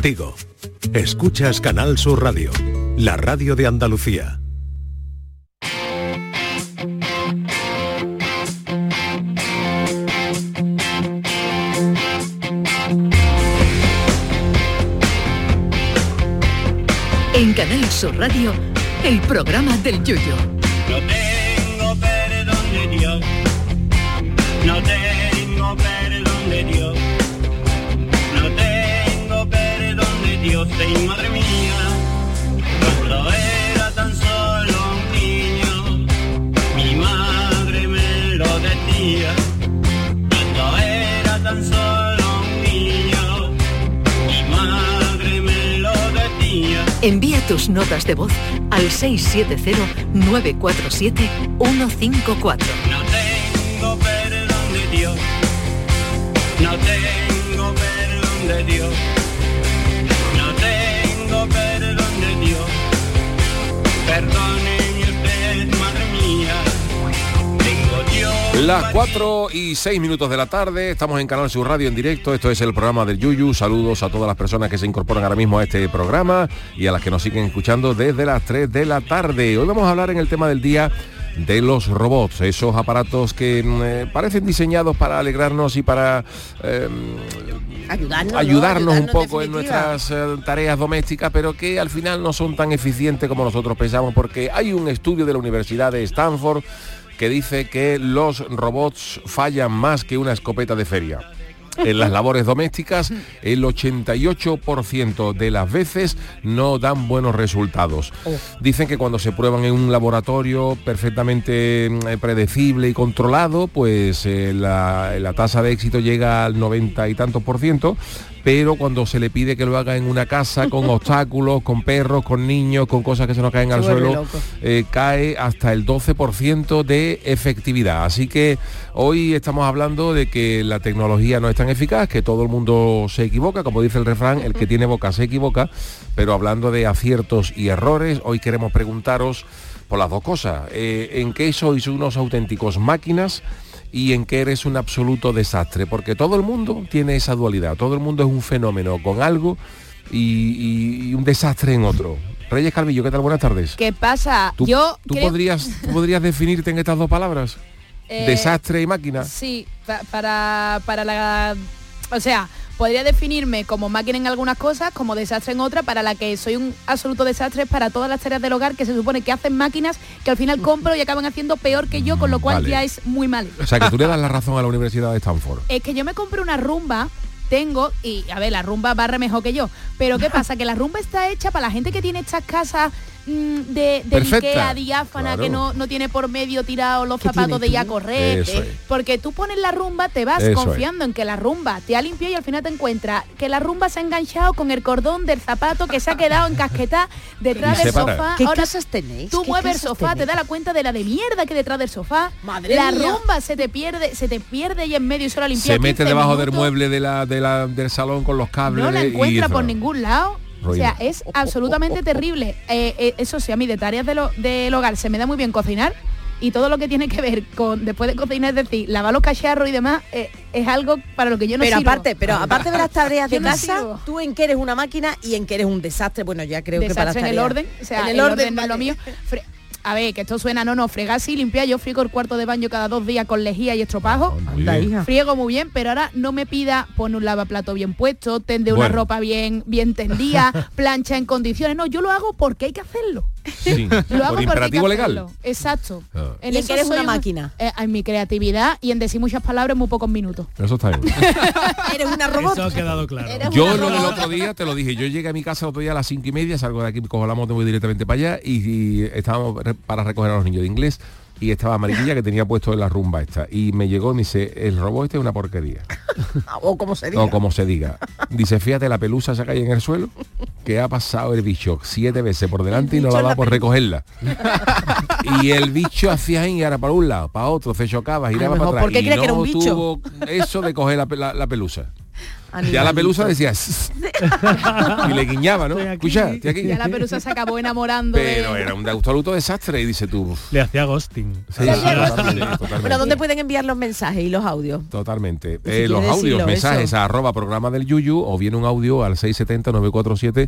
contigo. Escuchas Canal Sur Radio, la radio de Andalucía. En Canal Sur Radio, el programa del Yuyu. No tengo perdón de Dios, no tengo perdón de Dios, no tengo perdón de Dios, y madre mía, cuando era tan solo un niño, mi madre me lo decía, cuando era tan solo un niño, mi madre me lo decía. Envía tus notas de voz al 670-947-154. No tengo perdón de Dios, no tengo perdón de Dios, no tengo perdón de Dios, perdóneme usted, madre mía, tengo Dios. Las 4:06 de la tarde, estamos en Canal Sur Radio en directo, esto es el programa del Yuyu. Saludos a todas las personas que se incorporan ahora mismo a este programa y a las que nos siguen escuchando desde las 3 de la tarde. Hoy vamos a hablar en el tema del día de los robots, esos aparatos que parecen diseñados para alegrarnos y para ayudarnos un poco en nuestras tareas domésticas, pero que al final no son tan eficientes como nosotros pensamos, porque hay un estudio de la Universidad de Stanford que dice que los robots fallan más que una escopeta de feria. En las labores domésticas, el 88% de las veces no dan buenos resultados. Dicen que cuando se prueban en un laboratorio perfectamente predecible y controlado, pues la tasa de éxito llega al 90 y tantos %, pero cuando se le pide que lo haga en una casa con obstáculos, con perros, con niños, con cosas que se nos caen al suelo, cae hasta el 12% de efectividad. Así que hoy estamos hablando de que la tecnología no es tan eficaz, que todo el mundo se equivoca, como dice el refrán, el que tiene boca se equivoca, pero hablando de aciertos y errores, hoy queremos preguntaros por las dos cosas. ¿En qué sois unos auténticos máquinas y en qué eres un absoluto desastre? Porque todo el mundo tiene esa dualidad, todo el mundo es un fenómeno con algo y un desastre en otro. Reyes Calvillo, ¿qué tal? Buenas tardes. ¿Qué pasa? ¿Tú podrías definirte en estas dos palabras? Desastre y máquina. Sí, para la... O sea, podría definirme como máquina en algunas cosas, como desastre en otras. Para la que soy un absoluto desastre para todas las tareas del hogar que se supone que hacen máquinas, que al final compro y acaban haciendo peor que yo, con lo cual ya es muy mal. O sea, que tú le das la razón a la Universidad de Stanford. Es que yo me compré una Rumba, y a ver, la Rumba barre mejor que yo, pero ¿qué pasa? Que la Rumba está hecha para la gente que tiene estas casas de Ikea diáfana, claro, que no tiene por medio tirado los zapatos de ir a correr, porque tú pones la Rumba, te vas confiando en que la Rumba te ha limpiado y al final te encuentras que la Rumba se ha enganchado con el cordón del zapato que se ha quedado encasquetado detrás del sofá. ¿Qué casas tenéis? Tú mueves el sofá, te da la cuenta de la de mierda que detrás del sofá. Madre la mía. Rumba se te pierde y en medio y solo limpia. Se mete debajo del mueble del salón con los cables. No la encuentra por ningún lado. O sea, es absolutamente terrible. Eso sí, a mí de tareas del hogar se me da muy bien cocinar, y todo lo que tiene que ver con después de cocinar, es decir, lavar los cacharros y demás, es algo para lo que yo no sirvo. Pero aparte de las tareas de casa, sirvo. tú en que eres una máquina y en que eres un desastre. Bueno, ya creo desastre que para las en tareas, el orden, o sea, en el orden no es lo mío. A ver, que esto suena, no, fregar sí, limpiar. Yo friego el cuarto de baño cada 2 días con lejía y estropajo. Friego muy bien, pero ahora no me pida poner un lavaplato bien puesto, tender una ropa bien tendida, plancha en condiciones. No, yo lo hago porque hay que hacerlo. Sí, lo hago por imperativo legal. Exacto. En eso eres una máquina. En mi creatividad y en decir muchas palabras en muy pocos minutos. Eso está bien. Eres una robot. Eso ha quedado claro. Yo lo del otro día, te lo dije, yo llegué a mi casa el otro día a las 5:30, salgo de aquí, cojo la moto, voy directamente para allá y estábamos para recoger a los niños de inglés y estaba Mariquilla que tenía puesto en la Rumba esta y me llegó y me dice, el robot este es una porquería. O como se diga. O como se diga. Dice, fíjate la pelusa esa que hay en el suelo, que ha pasado el bicho 7 veces por delante y no la da por recogerla. Y el bicho hacía ahí, ahora para un lado, para otro, se chocaba, giraba para atrás. ¿Por qué y crees no que era un bicho? tuvo eso de coger la pelusa. Ya la pelusa decía y le guiñaba, ¿no? Escucha, estoy aquí. Ya la pelusa se acabó enamorando. Pero era un absoluto desastre y dice tú. Le hacía ghosting. Sí, totalmente. Pero ¿dónde pueden enviar los mensajes y los audios? Totalmente. Si Los audios, decirlo, mensajes eso. a @programa del Yuyu o viene un audio al 670-947-154,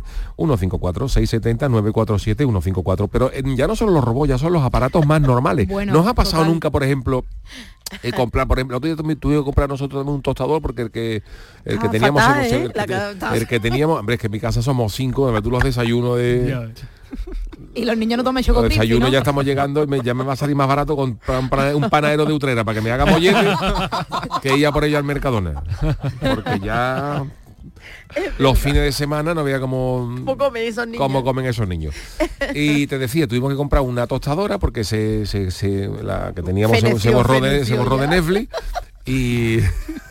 670-947-154. Pero ya no son los robots, ya son los aparatos más normales. Bueno, ¿Nos ha pasado total. nunca, por ejemplo, comprar, por ejemplo, otro día tuvimos que comprar nosotros también un tostador porque el que teníamos, fatal, el que teníamos, hombre, es que en mi casa somos 5, tú los desayunos de... Y los niños no toman Los chocolate, desayunos ¿no? ya estamos llegando y ya me va a salir más barato comprar un panadero de Utrera para que me haga mollete que ir a por ello al Mercadona. Porque ya los fines de semana no veía cómo comen esos niños. Y te decía, tuvimos que comprar una tostadora porque la que teníamos se borró de Netflix y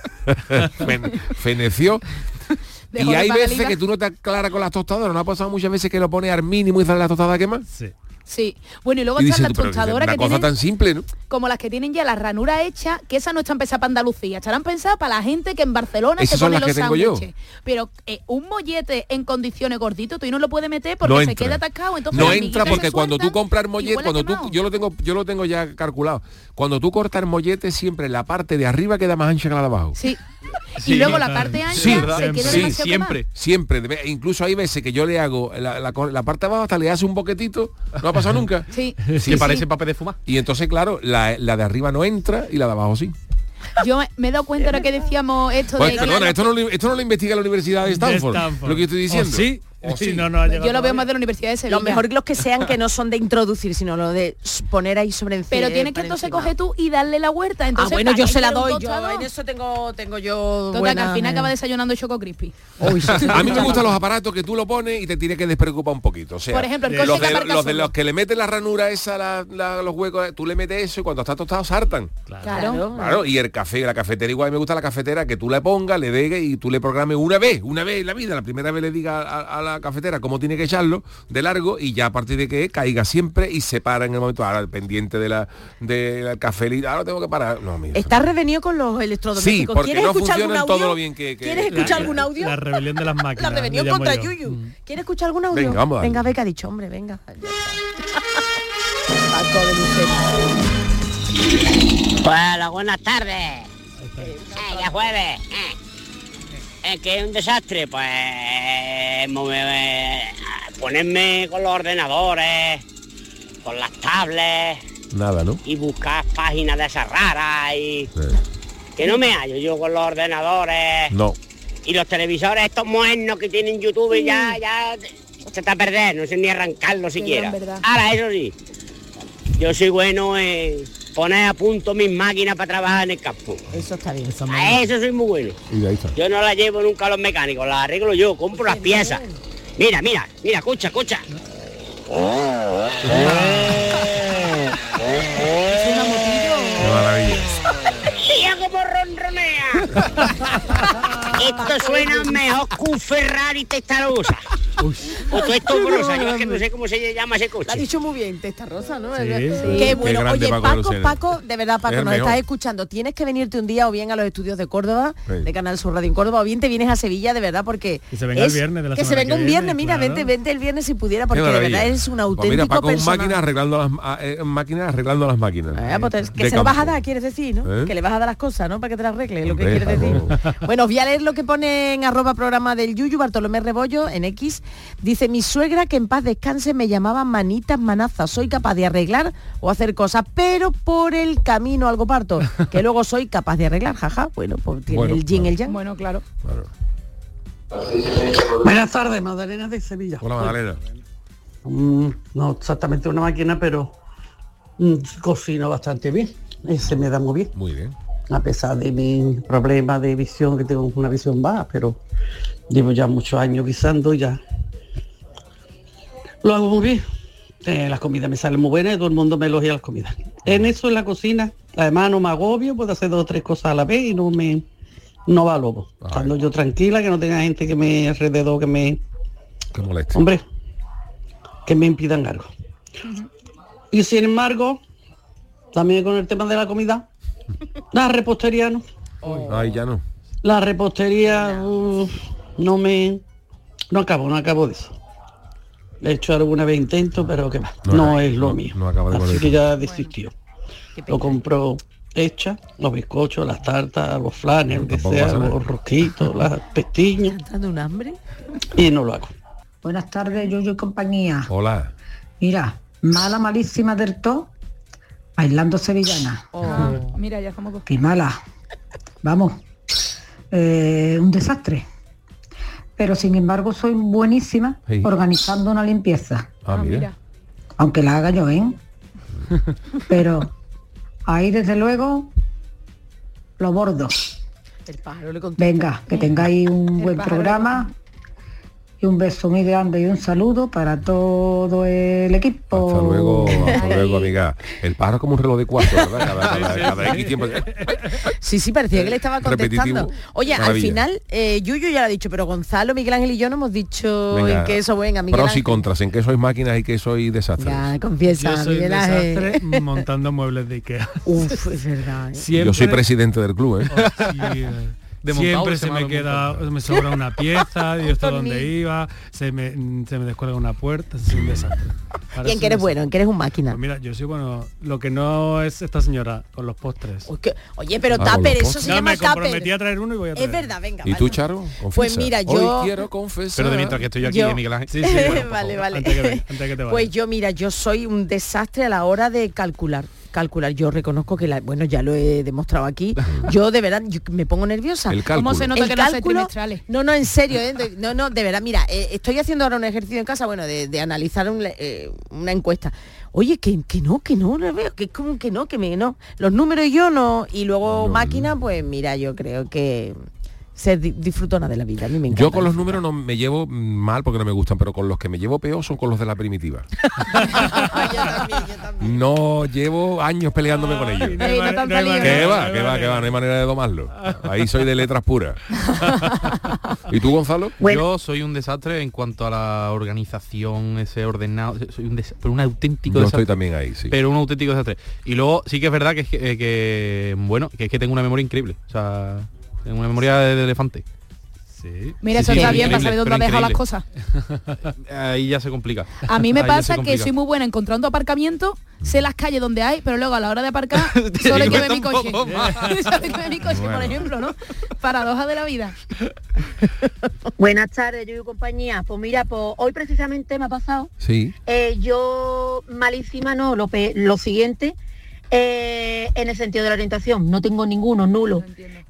feneció. Dejó Y de hay pagar veces IVA. que tú no te aclaras con las tostadoras. ¿No ha pasado muchas veces que lo pones al mínimo y sale la tostada a quemar? Sí. Sí. Bueno, y luego Y están dices las tú, pero tostadoras una que cosa tienen, tan simple, ¿no? como las que tienen ya la ranura hecha, que esas no están pensadas para Andalucía, estarán pensadas para la gente que en Barcelona Esas se son pone las los que tengo yo. sándwiches. Pero un mollete en condiciones gordito, tú no lo puedes meter porque No se entra. queda atascado. Entonces No las entra amiguitas porque se cuando tú sueltan compras el y mollete, huele quemado. yo lo tengo ya calculado. Cuando tú cortas el mollete, siempre la parte de arriba queda más ancha que la de abajo. Sí. Sí, Y luego la claro. parte ancha Sí, se queda sí, demasiado siempre. Siempre. Incluso hay veces que yo le hago la parte de abajo hasta le hace un boquetito. No ha pasado nunca. quemada. Sí. Sí, Que parece papel de fumar. Y entonces, claro, la de arriba no entra y la de abajo sí. Yo me he dado cuenta ahora que decíamos esto Pues, de... perdona, esto no lo investiga la Universidad de Stanford. Lo que yo estoy diciendo. ¿O sí? ¿O sí? No, no ha llegado Yo lo veo todavía. más de la Universidad de Sevilla. Lo mejor los que sean que no son de introducir, sino lo de poner ahí sobre encima. Pero tienes que entonces coger tú y darle la huerta. Entonces, bueno, ¿para yo qué se la quiero un doy, yo tostador? en eso tengo yo Total, que al final acaba desayunando Choco Crispy. A mí me gustan los aparatos que tú lo pones y te tienes que despreocupar un poquito. O sea, Por ejemplo, el los coche que los aparca de solo. los que le meten la ranura esa, los huecos, tú le metes eso y cuando está tostado saltan. Claro. Claro, y el café, la cafetera, igual me gusta la cafetera que tú le pongas, le degues y tú le programes una vez en la vida, la primera vez le diga a la cafetera cómo tiene que echarlo de largo y ya a partir de que caiga siempre y se para en el momento, ahora pendiente del café, ahora tengo que parar. No, mira, Estás revenido con los electrodomésticos. Sí, porque ¿Quieres no escuchar algún funcionan audio? todo lo bien que- ¿Quieres La- escuchar algún audio? La rebelión de las máquinas. La rebelión le llamo contra yo. Yuyu. ¿Quieres escuchar algún audio? Venga, vamos a darle. Venga, Beca, ha dicho, hombre, venga. Paco de Lucero. Bueno, buenas tardes. Ya jueves. Es que es un desastre, pues ponerme con los ordenadores, con las tablets nada, ¿no? y buscar páginas de esas raras y que no me hallo yo con los ordenadores No. y los televisores estos modernos que tienen YouTube y ya se está a perder, no sé ni arrancarlo siquiera. gran verdad. Ahora, eso sí, yo soy bueno en poner a punto mis máquinas para trabajar en el campo. Eso está bien. A eso soy muy bueno. Y ahí está. Yo no la llevo nunca a los mecánicos, las arreglo yo, compro las piezas. Mira, escucha. Qué maravilla. ¡Mira cómo ronronea! Esto suena mejor que un Ferrari Testarossa. O todo esto rosa, yo es que no sé cómo se llama ese Lo ha coche. dicho muy bien, Testa Rosa, ¿no? Sí, Qué bueno. grande Oye, Paco Lucero. Paco, de verdad, Es Paco, el nos mejor. estás escuchando. Tienes que venirte un día o bien a los estudios de Córdoba, Sí. de Canal Sur Radio en Córdoba, o bien te vienes a Sevilla, de verdad, porque... Que se venga el viernes de la Que se semana venga que un viernes, viene, mira, claro. vente el viernes si pudiera, porque Qué de maravilla. verdad eres un Pues auténtico mira, Paco, personaje. máquinas arreglando las máquinas. Pues que De se lo vas a campo. dar, quieres decir, ¿no? ¿Eh? Que le vas a dar las cosas, ¿no? Para que te las arregles, lo que Hombre, quieres decir. Paco. Bueno, os voy a leer lo que pone en @programa del Yuyu, Bartolomé Rebollo, en X. Dice, mi suegra, que en paz descanse, me llamaba manitas manazas. Soy capaz de arreglar o hacer cosas, pero por el camino algo parto, que luego soy capaz de arreglar, jaja. Bueno, pues tiene Bueno, el yin, claro. el yang. Bueno, claro. Claro. Buenas tardes, Magdalena de Sevilla. Hola, Magdalena. No exactamente una máquina, pero cocino bastante bien. Se me da muy bien, Muy bien. a pesar de mi problema de visión, que tengo una visión baja, pero llevo ya muchos años guisando y ya lo hago muy bien. Las comidas me salen muy buenas y todo el mundo me elogia las comidas. En eso, en la cocina, además no me agobio, puedo hacer 2 o 3 cosas a la vez y no va a lobo. Ay. Estando yo tranquila, que no tenga gente que me alrededor, que me... Qué molesto. Hombre, que me impidan algo. Y sin embargo, también con el tema de la comida, la repostería no. Ay, ya no. La repostería no acabo de eso. Le he hecho alguna vez intento, pero que va, no es lo mío. No acaba de Así volver. que ya desistió. Lo compro hecha, los bizcochos, las tartas, los flanes, lo que Tampoco sea, pasa nada. los rosquitos, las pestiñas, ¿Estás dando un hambre? y no lo hago. Buenas tardes, Yuyu y compañía. Hola. Mira, malísima del todo, bailando sevillana. Mira, ya somos dos. Qué mala. Vamos, un desastre. Pero sin embargo soy buenísima Sí. organizando una limpieza. Ah, mira. Aunque la haga yo, ¿eh? Pero ahí desde luego lo bordo. El pájaro le contesta. Venga, que tengáis un buen pájaro programa. Y un beso muy grande y un saludo para todo el equipo. Hasta luego, amiga. El pájaro es como un reloj de cuarto, ¿verdad? Cada X tiempo. Sí, parecía que le estaba contestando. Repetitivo. Oye, Maravilla. al final, Yuyu ya lo ha dicho, pero Gonzalo, Miguel Ángel y yo no hemos dicho Venga, en qué eso, venga, Miguel pros y Ángel. contras, en qué sois máquinas y qué sois desastres. Ya, confiesa, Yo soy un Miguel Ángel. desastre montando muebles de Ikea. Uf, es verdad. Yo soy presidente del club, ¿eh? Sí, siempre se me queda, me sobra una pieza, y esto dónde iba, se me descuelga una puerta, es un desastre. Ahora ¿Y en qué eres bueno? ¿En qué eres un máquina? Pues mira, yo soy bueno, lo que no es esta señora, con los postres. Oye, pero con tupper, los eso postres. se No, llama me comprometí tupper. a traer uno y voy a traer. Es verdad, venga. ¿Y tú, Charo? Confiesa. Pues mira, yo... Hoy quiero confesar. Pero de mientras que estoy yo aquí, Miguel Ángel. Sí, bueno, por vale, favor, vale. antes que te vayas. Pues yo, mira, yo soy un desastre a la hora de calcular. Yo reconozco que bueno, ya lo he demostrado aquí. Yo de verdad me pongo nerviosa. El cálculo. ¿Cómo se nota El que no haces cálculo, trimestrales? no, en serio, no, de verdad, mira, estoy haciendo ahora un ejercicio en casa, bueno, de analizar una encuesta. Oye, que no veo, que es como que no. Los números yo no, y luego máquina, pues mira, yo creo que se disfrutona de la vida. A mí me encanta. Yo con los números no me llevo mal porque no me gustan, pero con los que me llevo peor son con los de la primitiva. yo también. No llevo años peleándome con ellos. Ey, no tanta lío, ¿Qué ¿no? va? No hay manera de domarlo. Ahí soy de letras puras. ¿Y tú, Gonzalo? Yo soy un desastre en cuanto a la organización, ese ordenado, soy pero un auténtico Yo desastre. estoy también ahí, sí. Pero un auténtico desastre. Y luego sí que es verdad que es que tengo una memoria increíble. O sea, tengo una memoria de elefante. Sí. Mira, Sí, eso sí, está bien para increíble, saber dónde has pero dejado las increíble. cosas. Ahí ya se complica. A mí me Ahí ya se pasa que complica. soy muy buena encontrando aparcamiento, sé las calles donde hay, pero luego a la hora de aparcar solo hay que ver mi cuesta un coche. poco más. Solo hay que ver mi coche, por Bueno. ejemplo, ¿no? Paradoja de la vida. Buenas tardes, yo y compañía. Pues mira, pues hoy precisamente me ha pasado. Sí. Yo malísima no, lo siguiente, en el sentido de la orientación, no tengo ninguno, nulo.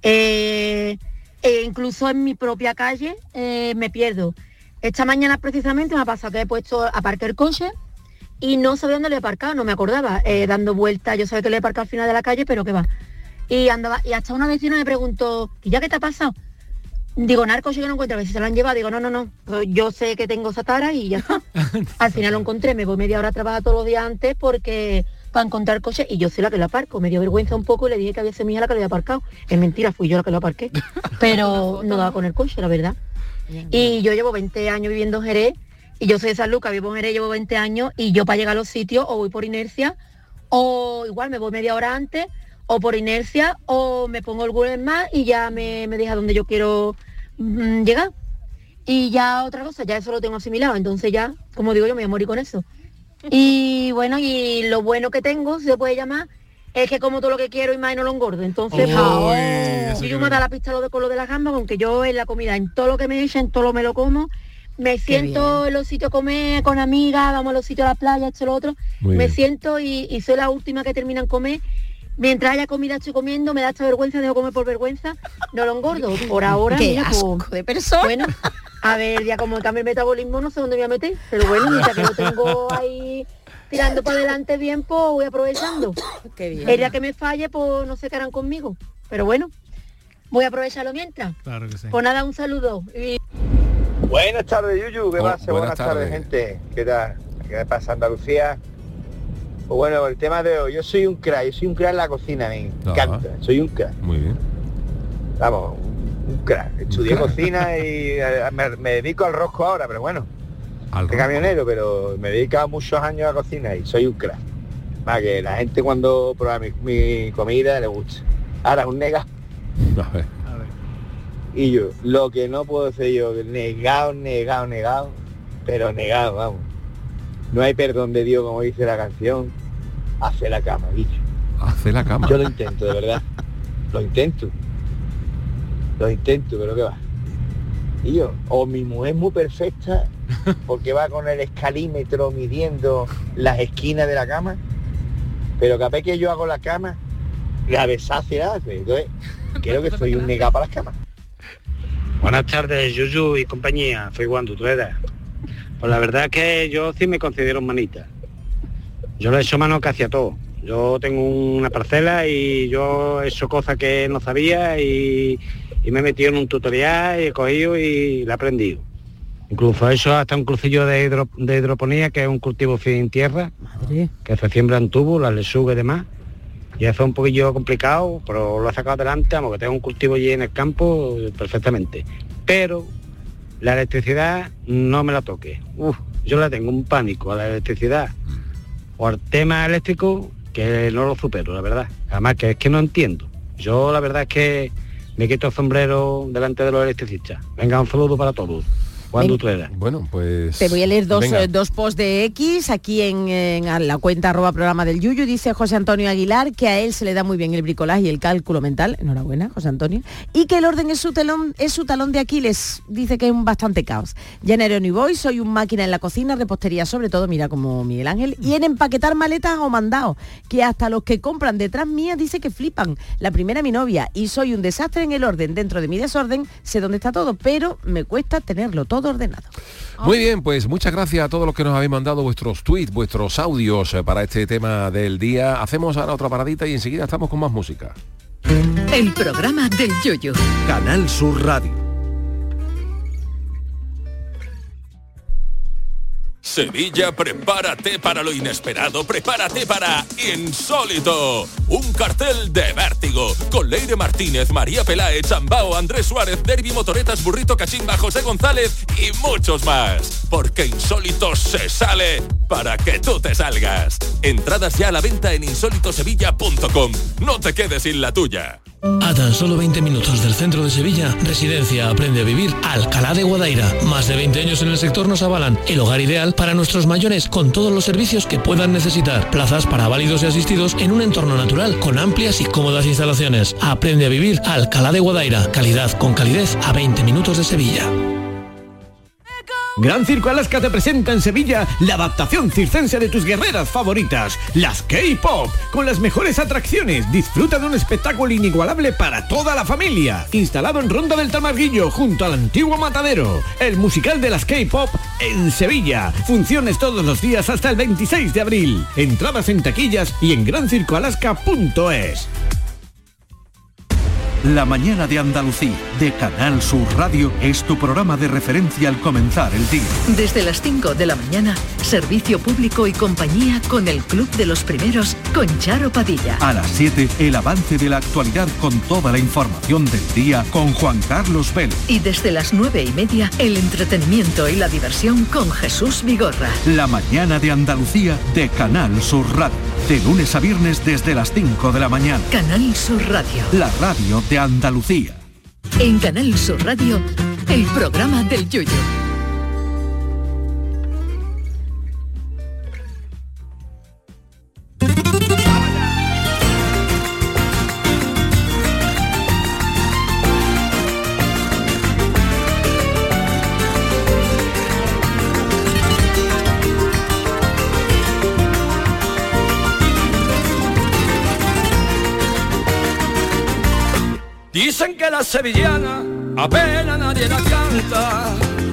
Incluso en mi propia calle me pierdo. Esta mañana precisamente me ha pasado que he puesto a aparcar el coche y no sabía dónde le he aparcado, no me acordaba, dando vueltas, yo sabía que le he aparcado al final de la calle, pero que va. Y andaba, y hasta una vecina me preguntó, ¿y ya qué te ha pasado? Digo, nada, el coche que no encuentro, a ver si se lo han llevado. Digo, no, yo sé que tengo esa tara y ya está. Al final lo encontré, me voy media hora a trabajar todos los días antes porque para encontrar el coche, y yo soy la que lo aparco. Me dio vergüenza un poco y le dije que había sido mi hija la que lo había aparcado. Es mentira, fui yo la que lo aparqué. Pero no daba con el coche, la verdad. Y yo llevo 20 años viviendo en Jerez, y yo soy de San Lucas, vivo en Jerez, llevo 20 años, y yo para llegar a los sitios o voy por inercia, o igual me voy media hora antes, o por inercia, o me pongo el Google Maps y ya me deja donde yo quiero llegar. Y ya otra cosa, ya eso lo tengo asimilado, entonces ya, como digo yo, me voy a morir con eso. Y bueno, y lo bueno que tengo, si se puede llamar, es que como todo lo que quiero y más y no lo engordo. Entonces, yo me da la pista con lo de las gambas, aunque yo en la comida, en todo lo que me echen, todo lo me lo como. Me siento en los sitios a comer con amigas, vamos a los sitios a la playa, esto, lo otro. Me siento y soy la última que termina en comer. Mientras haya comida estoy comiendo, me da esta vergüenza, dejo comer por vergüenza, no lo engordo. Por ahora, Qué mira, asco pues, de persona. Bueno, a ver, ya como cambia el metabolismo, no sé dónde me voy a meter. Pero bueno, mientras que lo tengo ahí tirando para adelante bien, pues voy aprovechando. Qué bien. El día que me falle, pues no sé qué harán conmigo. Pero bueno, voy a aprovecharlo mientras. Claro que sí. Pues nada, un saludo. Buenas tardes, Yuyu, ¿qué pasa? buenas Buenas tardes, tardes. gente. ¿Qué tal? ¿Qué pasa, Andalucía? Pues bueno, el tema de hoy, yo soy un crack en la cocina, me encanta, soy un crack. Muy bien. Vamos, un crack. Estudié cocina y me dedico al rosco ahora, pero bueno, de camionero, pero me he dedicado muchos años a cocina y soy un crack. Para que la gente cuando prueba mi comida le guste. Ahora, un nega. A ver. Y yo, lo que no puedo hacer yo, negado, pero negado, vamos. No hay perdón de Dios, como dice la canción. Hace la cama, bicho. Hace la cama. Yo lo intento, de verdad. Lo intento, pero ¿qué va? Y yo, o mi mujer es muy perfecta, porque va con el escalímetro midiendo las esquinas de la cama, pero capaz que yo hago la cama, la deshace, la hace. Entonces, creo que soy un negado para las camas. Buenas tardes, Yuyu y compañía, soy Juan Dutrera. Pues la verdad es que yo sí me considero manita. Yo le he hecho mano casi a todo. Yo tengo una parcela y yo he hecho cosas que no sabía y me he metido en un tutorial y he cogido y la he aprendido. Incluso he hecho hasta un crucillo de hidroponía, que es un cultivo sin tierra. Madre. Que se siembra en tubo, las lechugas y demás. Y eso es un poquillo complicado, pero lo he sacado adelante, porque tengo un cultivo allí en el campo perfectamente. Pero la electricidad no me la toque. Yo le tengo un pánico a la electricidad o al tema eléctrico que no lo supero, la verdad. Además que es que no entiendo. Yo la verdad es que me quito el sombrero delante de los electricistas. Venga, un saludo para todos. Juan Dutrera. Bueno, pues... Te voy a leer dos posts de X aquí en la cuenta @programa del Yuyu. Dice José Antonio Aguilar que a él se le da muy bien el bricolaje y el cálculo mental. Enhorabuena, José Antonio. Y que el orden es su talón de Aquiles. Dice que es un bastante caos. Llanero ni voy, soy un máquina en la cocina, repostería sobre todo, mira como Miguel Ángel, y en empaquetar maletas o mandados, que hasta los que compran detrás mía dice que flipan. La primera mi novia, y soy un desastre en el orden. Dentro de mi desorden sé dónde está todo, pero me cuesta tenerlo todo ordenado. Muy bien, pues muchas gracias a todos los que nos habéis mandado vuestros tweets, vuestros audios para este tema del día. Hacemos ahora otra paradita y enseguida estamos con más música. El programa del Yoyo. Canal Sur Radio. Sevilla, prepárate para lo inesperado, prepárate para Insólito, un cartel de vértigo, con Leire Martínez, María Peláez, Chambao, Andrés Suárez, Derby, Motoretas, Burrito, Cachimba, José González y muchos más, porque Insólito se sale para que tú te salgas. Entradas ya a la venta en insólitosevilla.com, no te quedes sin la tuya. A tan solo 20 minutos del centro de Sevilla, Residencia Aprende a Vivir Alcalá de Guadaira. Más de 20 años en el sector nos avalan el hogar ideal para nuestros mayores, con todos los servicios que puedan necesitar. Plazas para válidos y asistidos en un entorno natural, con amplias y cómodas instalaciones. Aprende a Vivir Alcalá de Guadaira. Calidad con calidez a 20 minutos de Sevilla. Gran Circo Alaska te presenta en Sevilla la adaptación circense de tus guerreras favoritas, las K-Pop, con las mejores atracciones. Disfruta de un espectáculo inigualable para toda la familia. Instalado en Ronda del Tamarguillo, junto al antiguo matadero. El musical de las K-Pop en Sevilla. Funciones todos los días hasta el 26 de abril. Entradas en taquillas y en grancircoalaska.es. La mañana de Andalucía, de Canal Sur Radio, es tu programa de referencia al comenzar el día. Desde las 5 de la mañana, servicio público y compañía con el Club de los Primeros, con Charo Padilla. A las 7, el avance de la actualidad con toda la información del día con Juan Carlos Vélez. Y desde las 9:30, el entretenimiento y la diversión con Jesús Vigorra. La mañana de Andalucía, de Canal Sur Radio. De lunes a viernes desde las 5 de la mañana. Canal Sur Radio. La radio de Andalucía. En Canal Sur Radio, el programa del Yoyo. Dicen que la sevillana apenas nadie la canta,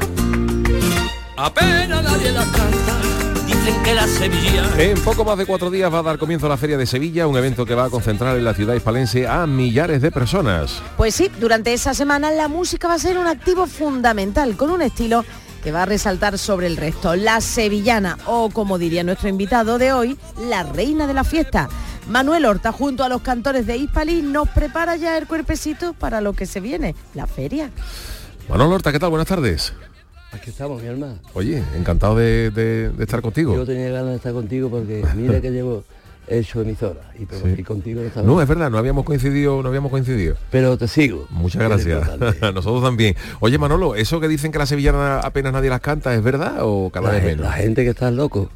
apenas nadie la canta. Dicen que la sevillana... En poco más de 4 días va a dar comienzo la Feria de Sevilla, un evento que va a concentrar en la ciudad hispalense a millares de personas. Pues sí, durante esa semana la música va a ser un activo fundamental, con un estilo que va a resaltar sobre el resto. La sevillana, o como diría nuestro invitado de hoy, la reina de la fiesta. Manuel Horta, junto a los cantores de Hispalí, nos prepara ya el cuerpecito para lo que se viene, la feria. Manuel Horta, ¿qué tal? Buenas tardes. Aquí estamos, mi hermano. Oye, encantado de estar contigo. Yo tenía ganas de estar contigo porque mira que llevo he hecho emisora y contigo no, es verdad, no habíamos coincidido. Pero te sigo. Muchas gracias. Nosotros también. Oye, Manolo, eso que dicen que las sevillanas apenas nadie las canta, ¿es verdad o cada vez menos? La gente que está loco,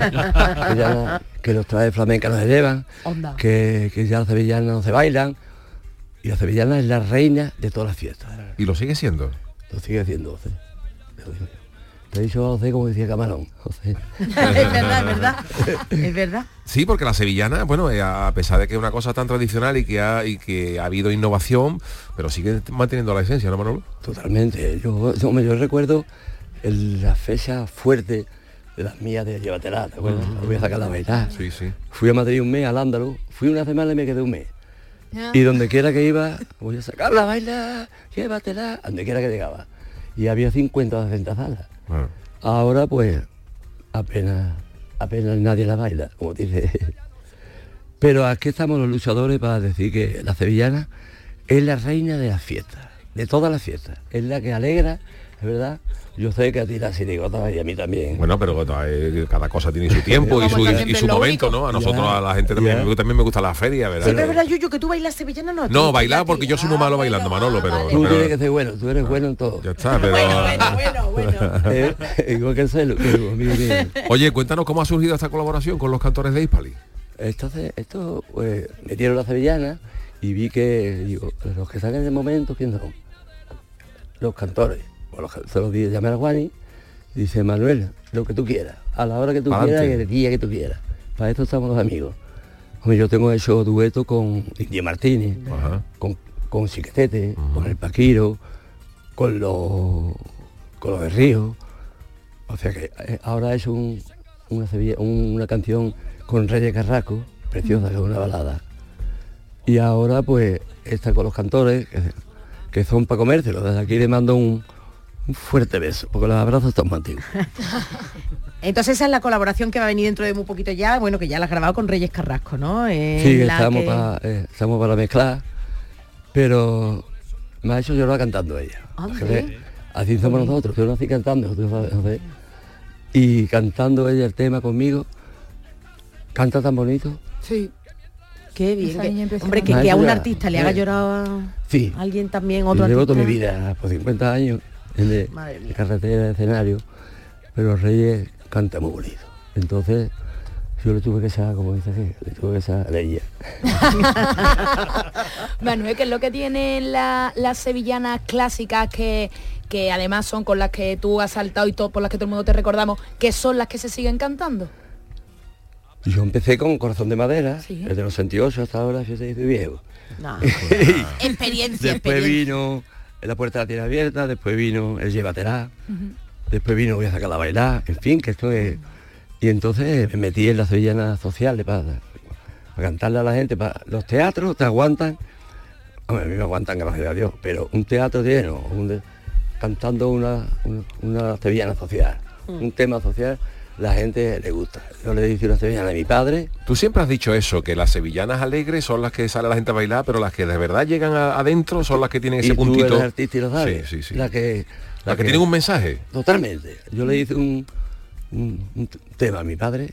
que los trajes flamencas no se llevan, que ya las sevillanas no se bailan, y la sevillana es la reina de todas las fiestas. ¿Y lo sigue siendo? Lo sigue siendo, José. Te he dicho José como decía Camarón, José. Es verdad. Es verdad. Sí, porque la sevillana, bueno, a pesar de que es una cosa tan tradicional y que ha habido innovación, pero sigue manteniendo la esencia, ¿no, Manolo? Totalmente. Yo recuerdo la fecha fuerte de las mías de Llévatela, ¿te acuerdas? Voy a sacar la bailar. Sí. Fui a Madrid un mes, al Ándalo, fui una semana y me quedé un mes. Y donde quiera que iba, voy a sacar la bailar, llévatela, donde quiera que llegaba. Y había 50 o 60 salas. Ahora pues apenas nadie la baila, como dice. Pero aquí estamos los luchadores para decir que la sevillana es la reina de las fiestas, de todas las fiestas. Es la que alegra, es verdad. Yo sé que a ti la sirigota y a mí también. Bueno, pero cada cosa tiene su tiempo y su momento, ¿no? A nosotros, a la gente también me gusta la feria, ¿verdad? Siempre es verdad, Yuyu, que tú bailas sevillana, ¿no? No, bailar porque yo soy muy malo bailando, Manolo, pero... Tú tienes que ser bueno, tú eres bueno en todo. Ya está, pero... Bueno. Igual que el celo. Oye, cuéntanos cómo ha surgido esta colaboración con los cantores de Hispali. Esto pues, metieron la sevillana y vi que, digo, los que salen de momento, ¿quién son? Los cantores. Se los dije, llamé a Juani, dice Manuel, lo que tú quieras, a la hora que tú quieras y el día que tú quieras. Para esto estamos los amigos. Hombre, yo tengo hecho dueto con India Martínez, con Chiquetete, con el Paquiro, con los de Río. O sea que ahora he hecho una canción con Reyes Carrasco, preciosa, que es una balada. Y ahora pues está con los cantores, que son para comérselo. Desde aquí le mando un fuerte beso, porque los abrazos están muy antiguos. Entonces esa es la colaboración que va a venir dentro de muy poquito ya, bueno, que ya la has grabado con Reyes Carrasco, ¿no? Sí, estamos para mezclar, pero me ha hecho llorar cantando ella. Así somos nosotros, yo nací cantando, tú sabes, y cantando ella el tema conmigo, canta tan bonito. Sí. Qué bien. Hombre, que a un artista le haga llorar a alguien también, otro artista. Llevo toda mi vida, por 50 años, de carretera, de escenario, pero Reyes canta muy bonito. Entonces, yo le tuve que echar, como dice aquí, le tuve que echar a ella. Manuel, ¿qué es lo que tienen las sevillanas clásicas que además son con las que tú has saltado y por las que todo el mundo te recordamos, que son las que se siguen cantando? Yo empecé con Corazón de Madera, desde los 68 hasta ahora, yo soy viejo. No. Experiencia. Después vino La Puerta de la Tierra Abierta, después vino El Llévatela, después vino Voy a sacarla a bailar, en fin, que esto es... Y entonces me metí en las sevillanas sociales para cantarle a la gente. Los teatros te aguantan, hombre, a mí me aguantan, gracias a Dios, pero un teatro lleno, cantando una sevillana social, un tema social, la gente le gusta. Yo le dije una sevillana a mi padre. Tú siempre has dicho eso, que las sevillanas alegres son las que sale la gente a bailar, pero las que de verdad llegan adentro son las que tienen ese puntito. Tú eres artista y lo sabes. Sí. La que tienen un mensaje. Totalmente. Yo le hice un tema a mi padre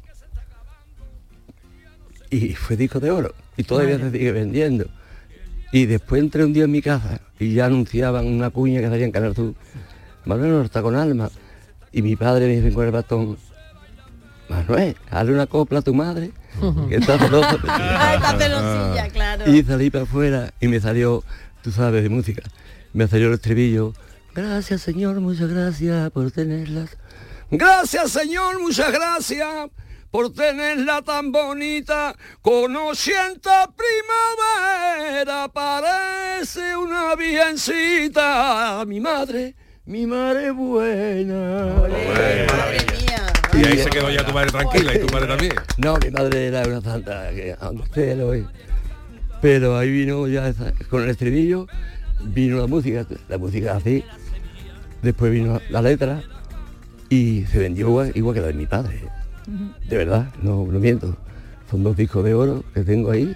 y fue disco de oro y todavía se sigue vendiendo. Y después entré un día en mi casa y ya anunciaban una cuña que salía en Canal Sur, Manuel no está con alma. Y mi padre me dice con el bastón, Manuel, hazle una copla a tu madre, que está celosa. Está celosilla, claro. Y salí para afuera y me salió, tú sabes, de música, me salió el estribillo, gracias Señor, muchas gracias por tenerlas. Gracias Señor, muchas gracias por tenerla tan bonita, con 80 primavera, parece una virgencita, mi madre buena. Madre mía. Y ahí se quedó ya tu madre tranquila y tu madre también. No, mi madre era una santa, que a usted lo ve. Pero ahí vino ya con el estribillo, vino la música así, después vino la letra y se vendió igual que la de mi padre. De verdad, no miento. Son 2 discos de oro que tengo ahí.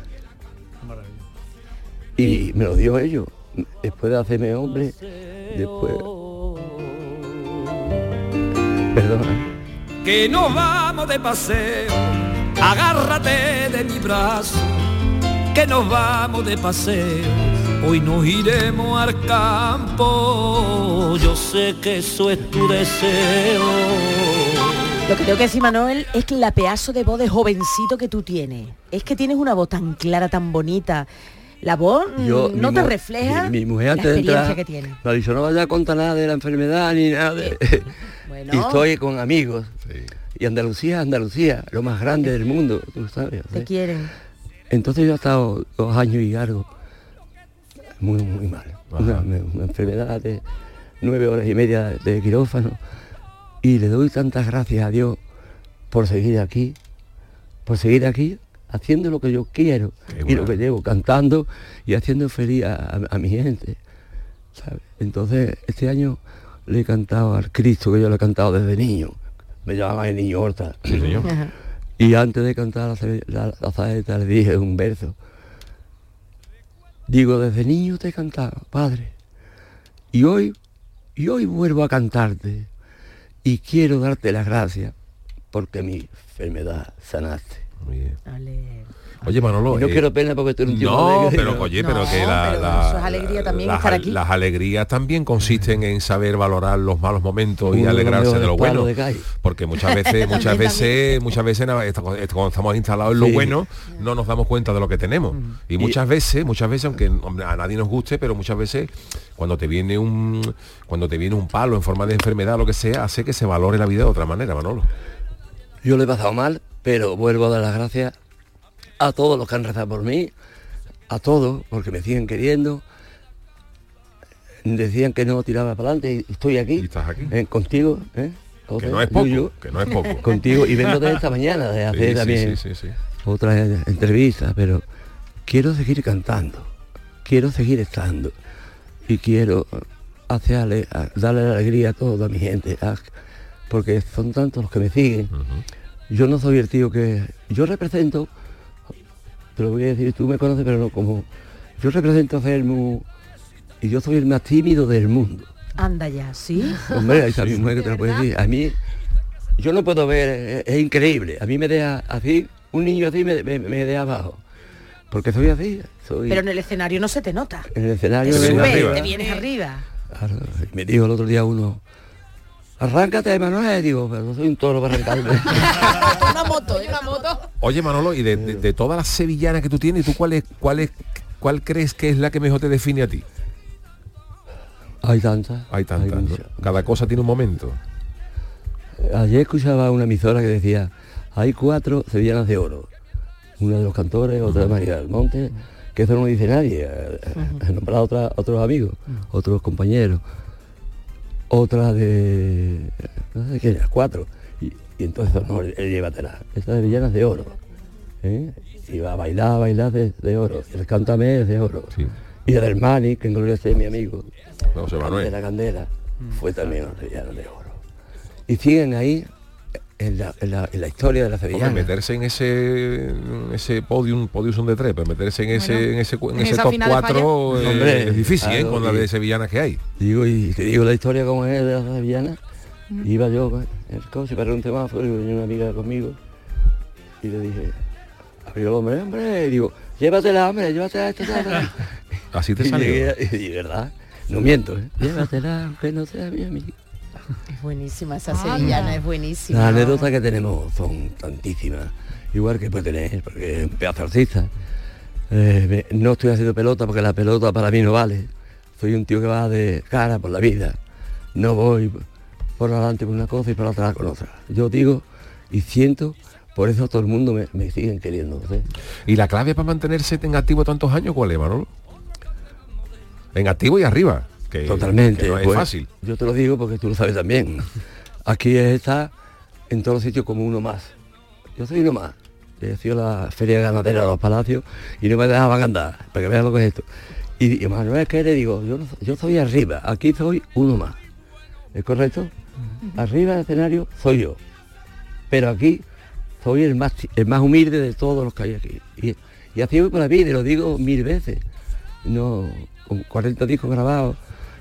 Y me lo dio ellos. Después de hacerme hombre, después... Perdona. Que nos vamos de paseo agárrate de mi brazo, que nos vamos de paseo, hoy nos iremos al campo, yo sé que eso es tu deseo. Lo que tengo que decir, Manuel, es que la pedazo de voz de jovencito que tú tienes, es que tienes una voz tan clara, tan bonita. La voz no te refleja mi mujer antes la de experiencia entrar, que tiene. me ha dicho, no vaya a contar nada de la enfermedad ni nada de... Bueno. Y estoy con amigos. Sí. Y Andalucía, lo más grande del mundo, tú sabes. Te quieren. Entonces yo he estado 2 años y algo muy mal. Una enfermedad de 9 horas y media de quirófano. Y le doy tantas gracias a Dios por seguir aquí haciendo lo que yo quiero. Bueno. Y lo que llevo, cantando y haciendo feliz a mi gente, ¿sabes? Entonces este año le he cantado al Cristo, que yo le he cantado desde niño. Me llamaban el niño Horta. Sí, señor. Y antes de cantar la saeta le dije un verso. Digo, desde niño te he cantado, Padre. Y hoy vuelvo a cantarte. Y quiero darte las gracias porque mi enfermedad sanaste. Muy bien. Oye, Manolo, no quiero pena porque tú eres un tío pero que eso es alegría también estar aquí. Las alegrías también consisten en saber valorar los malos momentos y alegrarse de lo bueno, porque muchas veces cuando estamos instalados en lo bueno no nos damos cuenta de lo que tenemos y muchas veces aunque a nadie nos guste, pero muchas veces cuando te viene un palo en forma de enfermedad, lo que sea, hace que se valore la vida de otra manera, Manolo. Yo le he pasado mal, pero vuelvo a dar las gracias a todos los que han rezado por mí, a todos, porque me siguen queriendo. Decían que no tiraba para adelante y estoy aquí. ¿Y estás aquí? Contigo, que no es poco, que no es poco. Contigo, y vengo de esta mañana, de hacer también otras entrevistas, pero quiero seguir cantando, quiero seguir estando, y quiero darle la alegría a toda mi gente, porque son tantos los que me siguen. Yo no soy el tío que... Yo represento, te lo voy a decir, tú me conoces, pero no como... Yo represento ser y yo soy el más tímido del mundo. Anda ya, ¿sí? Hombre, ahí está mi mujer que te lo puede decir. A mí, yo no puedo ver, es increíble. A mí me deja así, un niño así me deja abajo. Porque soy así. Pero en el escenario no se te nota. En el escenario... Te vienes arriba. Claro, me dijo el otro día uno... Arráncate, Manuel, digo, pero no soy un toro para arrancarme. una moto. Oye, Manolo, y de todas las sevillanas que tú tienes, ¿tú cuál crees que es la que mejor te define a ti? Hay tantas. ¿No? Cada cosa tiene un momento. Ayer escuchaba una emisora que decía, hay 4 sevillanas de oro. Una de los cantores, otra de María del Monte, que eso no dice nadie. He nombrado otros amigos, otros compañeros. Otra de... no sé qué, 4. Y entonces, no, llévatela. Estas sevillanas de oro. Y va a bailar de oro. El cántame es de oro. Sí. Y el Mani, que en gloria esté mi amigo, José Manuel. Candela, fue también una sevillana de oro. Y siguen ahí en la historia de la sevillana. Hombre, meterse en ese podium son de 3, pero meterse en ese top 4 es difícil, claro, con la de sevillanas que hay. Digo, y te digo la historia como es de la sevillana. Iba yo en el coche para un semáforo y venía una amiga conmigo y le dije, abrió el hombre, y digo, llévatela, hombre, llévatela esta. Así te salió. Y verdad, no miento, llévatela, aunque no sea mi amiga. Es buenísima esa sevillana, es buenísima. Las anécdotas que tenemos son tantísimas, igual que puede tener, porque es un pedazo de artista. No estoy haciendo pelota porque la pelota para mí no vale. Soy un tío que va de cara por la vida. No voy por adelante con una cosa y por atrás con otra. Yo digo y siento, por eso todo el mundo me siguen queriendo. ¿Sí? ¿Y la clave para mantenerse en activo tantos años cuál es, Manolo? En activo y arriba. Totalmente, que no es fácil. Yo te lo digo porque tú lo sabes también. Aquí está en todos los sitios como uno más. Yo soy uno más. He sido la feria ganadera de los palacios y no me dejaban andar, para que vean lo que es esto. Y Manuel, ¿qué le digo? Yo soy arriba, aquí soy uno más. ¿Es correcto? Arriba del escenario soy yo. Pero aquí soy el más humilde de todos los que hay aquí. Y así voy por la vida y lo digo 1000 veces. No, con 40 discos grabados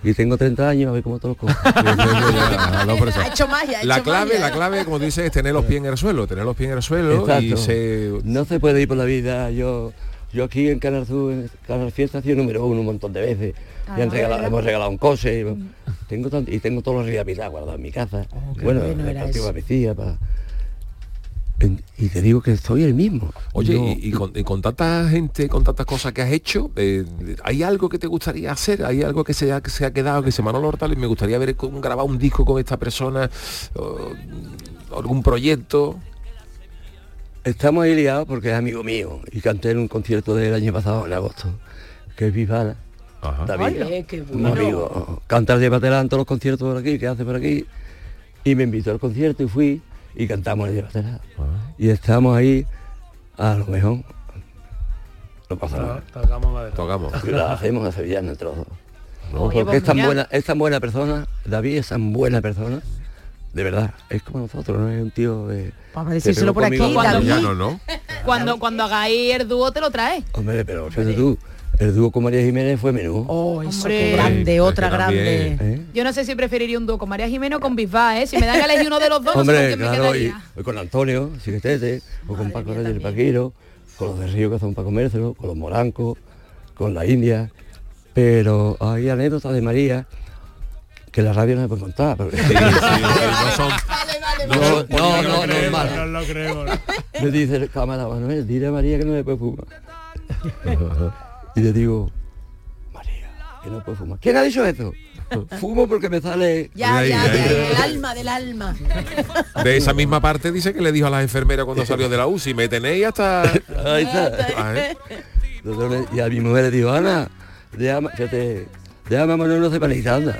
y tengo 30 años, a ver cómo todos los cojo. Ha hecho magia, la clave, como dices, es tener los pies en el suelo, Exacto. No se puede ir por la vida. Yo aquí en Canal Sur, en Canal Fiesta, he sido número 1 un montón de veces. Hemos regalado un coche. Tengo todos los ríos guardados en mi casa. La antigua piscina y te digo que soy el mismo. Oye, y con tanta gente, con tantas cosas que has hecho, ¿hay algo que te gustaría hacer? ¿Hay algo que se ha quedado, que se Manolo Hortal, y me gustaría ver grabar un disco con esta persona, algún proyecto? Estamos ahí liados porque es amigo mío y canté en un concierto del año pasado, en agosto, que es Bisbal. David, un amigo. Cantar de Patelán todos los conciertos por aquí, que hace por aquí, y me invitó al concierto y fui y cantamos el de Patelán. Y estamos ahí, a lo mejor no pasa nada. Tocamos. Lo hacemos a sevillano entre los dos. Porque es tan buena persona, David es tan buena persona. De verdad, es como nosotros, no es un tío de... Vamos a decírselo por aquí, ¿no? Cuando hagáis el dúo te lo traes. Hombre, pero fíjate tú, el dúo con María Jiménez fue menudo. Oh, eso qué grande, otra grande. Yo no sé si preferiría un dúo con María Jiménez o con Bisbal, Si me dan que elegir uno de los dos, hombre, no sé con quién me quedaría. Y con Antonio, Sigetete, o con Paco Reyes el Paquiro, con los de Río que son para comérselo, con los Morancos, con la India. Pero hay anécdotas de María que la radio no se puede contar. Porque... No lo creemos. Me dice el cámara, Manuel, dile a María que no me puede fumar. Y le digo, María, que no puede fumar. ¿Quién ha dicho eso? Fumo porque me sale... del alma. De esa misma parte dice que le dijo a las enfermeras cuando salió de la UCI, me tenéis hasta... Ahí está. Y a mi mujer le digo, Ana, déjame a Manuel, no sepa ni anda.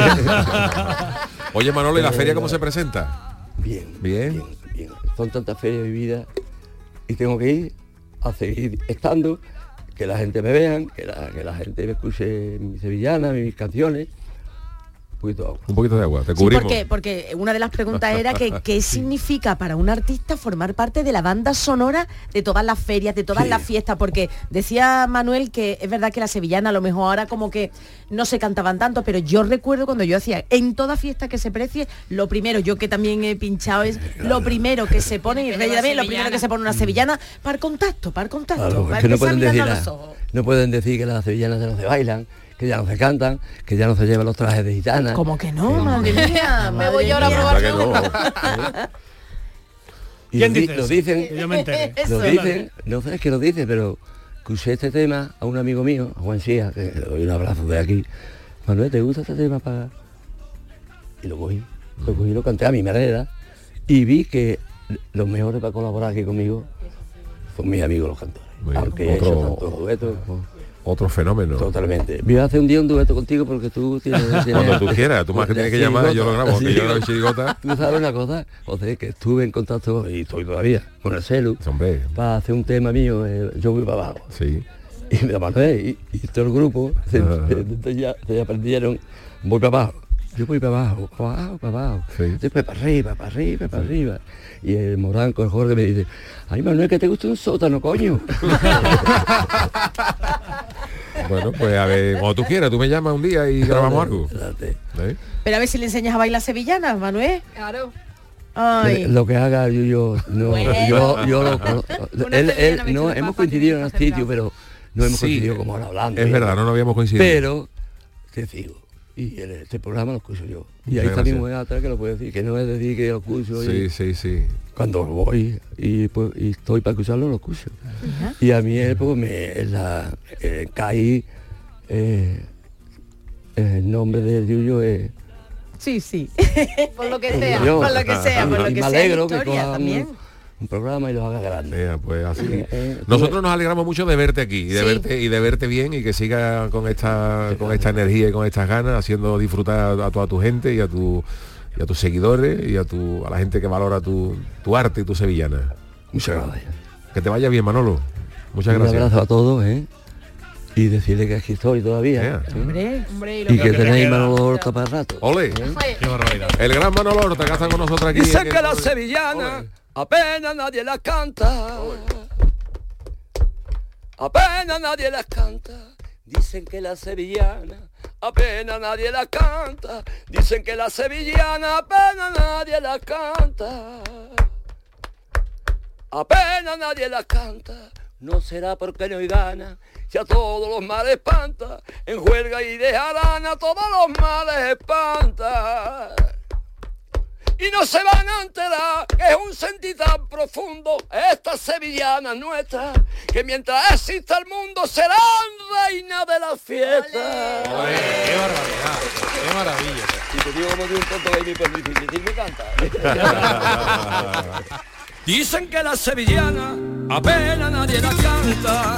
Oye, Manolo, ¿y la feria cómo se presenta? Bien. Son tantas ferias vividas y tengo que ir a seguir estando, que la gente me vean, que la gente me escuche mis sevillanas, mis canciones. Un poquito de agua, te cubrimos. Sí, porque una de las preguntas era que qué significa para un artista formar parte de la banda sonora de todas las ferias, de todas las fiestas, porque decía Manuel que es verdad que la sevillana a lo mejor ahora como que no se cantaban tanto, pero yo recuerdo cuando yo hacía en toda fiesta que se precie, lo primero, yo que también he pinchado, es lo primero que se pone, y Rey también, lo primero que se pone una sevillana para el contacto. Claro, es que no pueden decir que las sevillanas ya no se bailan, que ya no se cantan, que ya no se llevan los trajes de gitana. ¿Cómo que no? Madre mía, me voy yo ahora a probar. Y lo dicen, yo me enteré. Lo dicen, no sé, es que lo dicen, pero escuché este tema a un amigo mío, a Juan Sía, que le doy un abrazo de aquí. Manuel, ¿te gusta este tema para...? Y lo cogí, lo canté a mi manera y vi que los mejores para colaborar aquí conmigo son mis amigos los cantores. Aunque he hecho tantos duetos. Otro fenómeno. Totalmente. Voy a hacer un día un dueto contigo porque tú tienes cuando tú quieras, tú más que tienes que llamar, yo lo grabo, que yo grabo chirigota. Tú sabes una cosa, José, que estuve en contacto, y estoy todavía, con el celu, para hacer un tema mío, Yo voy para abajo. Sí. Y me la mandé, y todo el grupo se aprendieron, voy para abajo. Yo voy para abajo, para abajo. Sí. Después para arriba. Y el Moranco, el Jorge, me dice, ay, Manuel, que te gusta un sótano, coño. Bueno, pues a ver, cuando tú quieras, tú me llamas un día y grabamos algo. Pero a ver si le enseñas a bailar sevillanas, Manuel. Claro. Ay. Lo que haga yo no, bueno. yo no hemos coincidido en el sitio, pero no hemos coincidido como ahora hablando. Es verdad, no habíamos coincidido. Pero te sigo. Y este programa lo escucho yo. Y ahí está mi mujer atrás que lo puede decir, que no es decir que lo escucho. Sí. Cuando voy y estoy para escucharlo, lo escucho. Y a mí caí el nombre del Yuyo es... Sí. Por lo que sea, me alegro que coja un programa y lo haga grande. Pues así. Nosotros nos alegramos mucho de verte aquí y de verte bien y que siga con esta energía y con estas ganas, haciendo disfrutar a toda tu gente y a tus seguidores y a la gente que valora tu arte y tu sevillana. Muchas gracias. Que te vaya bien, Manolo. Muchas gracias. Un abrazo a todos, y decirle que aquí estoy todavía. Hombre, y que tenéis Manolo Horta para el rato. ¡Ole! Qué barbaridad. El gran Manolo Horta que está con nosotros aquí. Dicen que la sevillana apenas nadie las canta. Apenas nadie las canta. Dicen que la sevillana apenas nadie la canta. Dicen que la sevillana apenas nadie la canta. Apenas nadie la canta. No será porque no hay gana, si a todos los males espanta. En juerga y de jarana todos los males espanta. Y no se van a enterar que es un sentir tan profundo esta sevillana nuestra, que mientras exista el mundo serán reina de la fiesta. ¡Olé! ¡Qué barbaridad! ¡Qué maravilla! Y te digo como de un tonto que es muy difícil, me canta. Dicen que la sevillana apenas nadie la canta.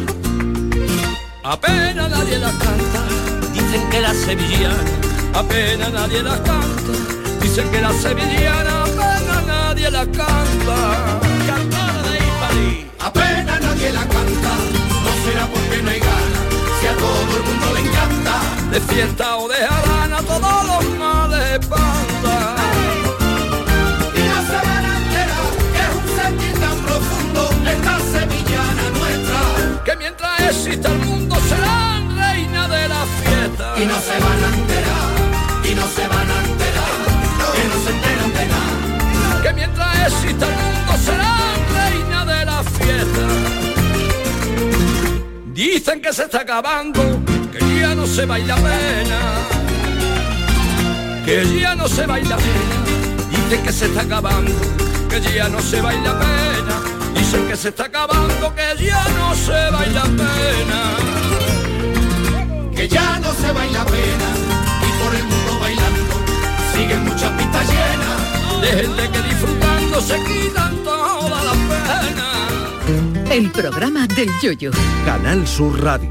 Apenas nadie la canta. Dicen que la sevillana apenas nadie la canta. Dicen que la sevillana apenas nadie la canta. Cantada de Ipalí. Apenas nadie la canta, no será porque no hay ganas, si a todo el mundo le encanta. De fiesta o de jarana todos los males espanta. Y no se van a enterar que es un sentir tan profundo esta sevillana nuestra, que mientras exista el mundo serán reina de la fiesta. Y no se van a enterar, y no se van a enterar, que no se enteran de nada. Que mientras exista el mundo serán reina de la fiesta. Dicen que se está acabando, que ya no se baila pena, que ya no se baila pena. Dicen que se está acabando, que ya no se baila pena. Dicen que se está acabando, que ya no se baila pena. Que ya no se baila pena, y por el mundo bailando siguen muchas pistas llenas de gente que disfrutando se quitan todas las penas. El programa del Yoyo. Canal Sur Radio.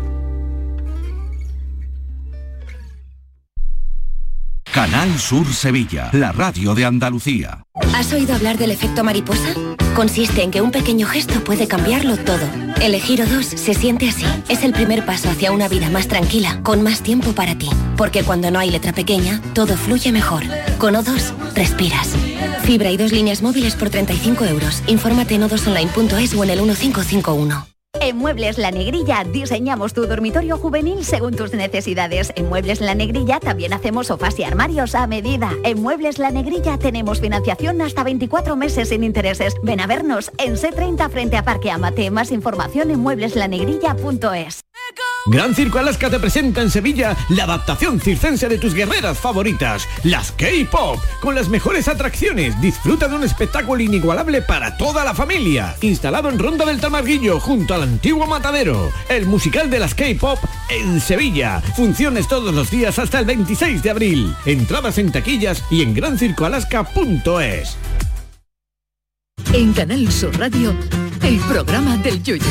Canal Sur Sevilla, la radio de Andalucía. ¿Has oído hablar del efecto mariposa? Consiste en que un pequeño gesto puede cambiarlo todo. Elegir O2 se siente así. Es el primer paso hacia una vida más tranquila, con más tiempo para ti. Porque cuando no hay letra pequeña, todo fluye mejor. Con O2, respiras. Fibra y 2 líneas móviles por 35 euros. Infórmate en o2online.es o en el 1551. En Muebles La Negrilla diseñamos tu dormitorio juvenil según tus necesidades. En Muebles La Negrilla también hacemos sofás y armarios a medida. En Muebles La Negrilla tenemos financiación hasta 24 meses sin intereses. Ven a vernos en C30 frente a Parque Amate. Más información en muebleslanegrilla.es. Gran Circo Alaska te presenta en Sevilla la adaptación circense de tus guerreras favoritas, las K-Pop, con las mejores atracciones. Disfruta de un espectáculo inigualable para toda la familia. Instalado en Ronda del Tamarguillo, junto al antiguo matadero. El musical de las K-Pop en Sevilla. Funciones todos los días hasta el 26 de abril. Entradas en taquillas y en grancircoalaska.es. En Canal Sur Radio, el programa del Yoyo.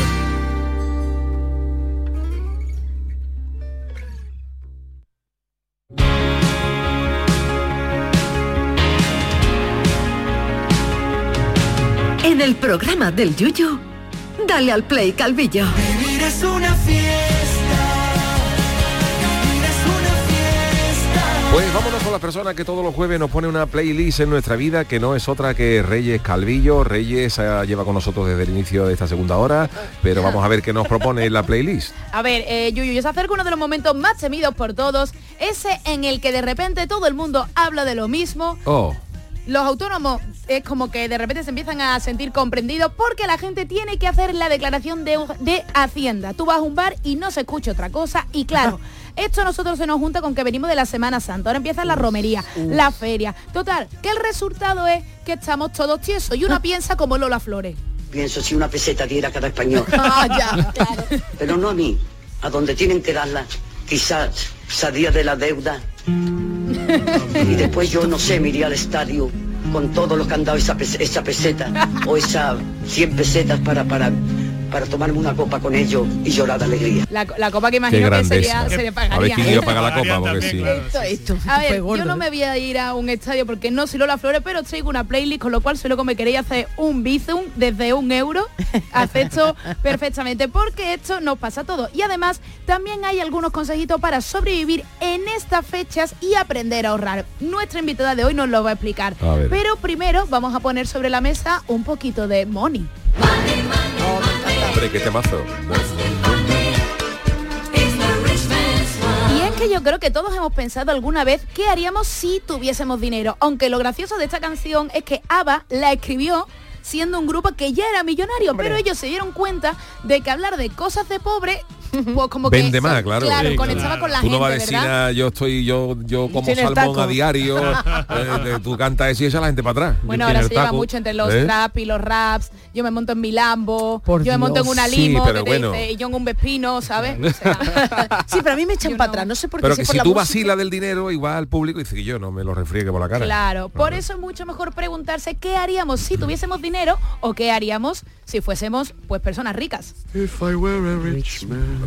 En el programa del Yuyu, dale al play, Calvillo. Vivir es una fiesta, vivir es una fiesta. Pues vámonos con las personas que todos los jueves nos pone una playlist en nuestra vida, que no es otra que Reyes Calvillo. Reyes lleva con nosotros desde el inicio de esta segunda hora, pero vamos a ver qué nos propone la playlist. A ver, Yuyu, se acerca uno de los momentos más temidos por todos, ese en el que de repente todo el mundo habla de lo mismo. Oh. Los autónomos es como que de repente se empiezan a sentir comprendidos porque la gente tiene que hacer la declaración de Hacienda. Tú vas a un bar y no se escucha otra cosa y claro, esto a nosotros se nos junta con que venimos de la Semana Santa. Ahora empieza la romería, la feria. Total, que el resultado es que estamos todos tiesos y uno piensa como Lola Flores. Pienso si una peseta diera cada español. Ah, ya, claro. Pero no a mí, a donde tienen que darla. Quizás salía de la deuda. Y después yo no sé, me iría al estadio con todo lo que han dado esa peseta o esas 100 pesetas para tomarme una copa con ellos y llorar de alegría. La copa que imagino que se le pagaría. A ver quién iba a pagar la copa, porque sí. Esto. A ver, yo no me voy a ir a un estadio porque no soy Lola Flores, pero traigo una playlist, con lo cual si luego me queréis hacer un bizum desde €1, acepto perfectamente, porque esto nos pasa a todos. Y además, también hay algunos consejitos para sobrevivir en estas fechas y aprender a ahorrar. Nuestra invitada de hoy nos lo va a explicar. Pero primero vamos a poner sobre la mesa un poquito de money. Hombre, qué temazo. Y en es que yo creo que todos hemos pensado alguna vez qué haríamos si tuviésemos dinero, aunque lo gracioso de esta canción es que ABBA la escribió siendo un grupo que ya era millonario, hombre, pero ellos se dieron cuenta de que hablar de cosas de pobre pues como vende que más, claro. Claro, sí, conectaba con la tú gente, no vas a decir nada, yo como salmón a diario, tú cantas eso y esa la gente para atrás. Bueno, ahora se lleva mucho entre los trap y los raps. Yo me monto en mi Lambo, yo me monto en una limo, que te dice, y yo en un Vespino, ¿sabes? O sea, sí, pero a mí me echan para atrás, no sé por qué. Pero que si tú vacilas del dinero, igual al público dice que yo no me lo refriegue por la cara. Claro, por eso es mucho mejor preguntarse qué haríamos si tuviésemos dinero o qué haríamos si fuésemos pues personas ricas. If I were a rich man.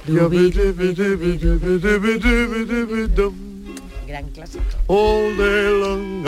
Gran clásico. All day long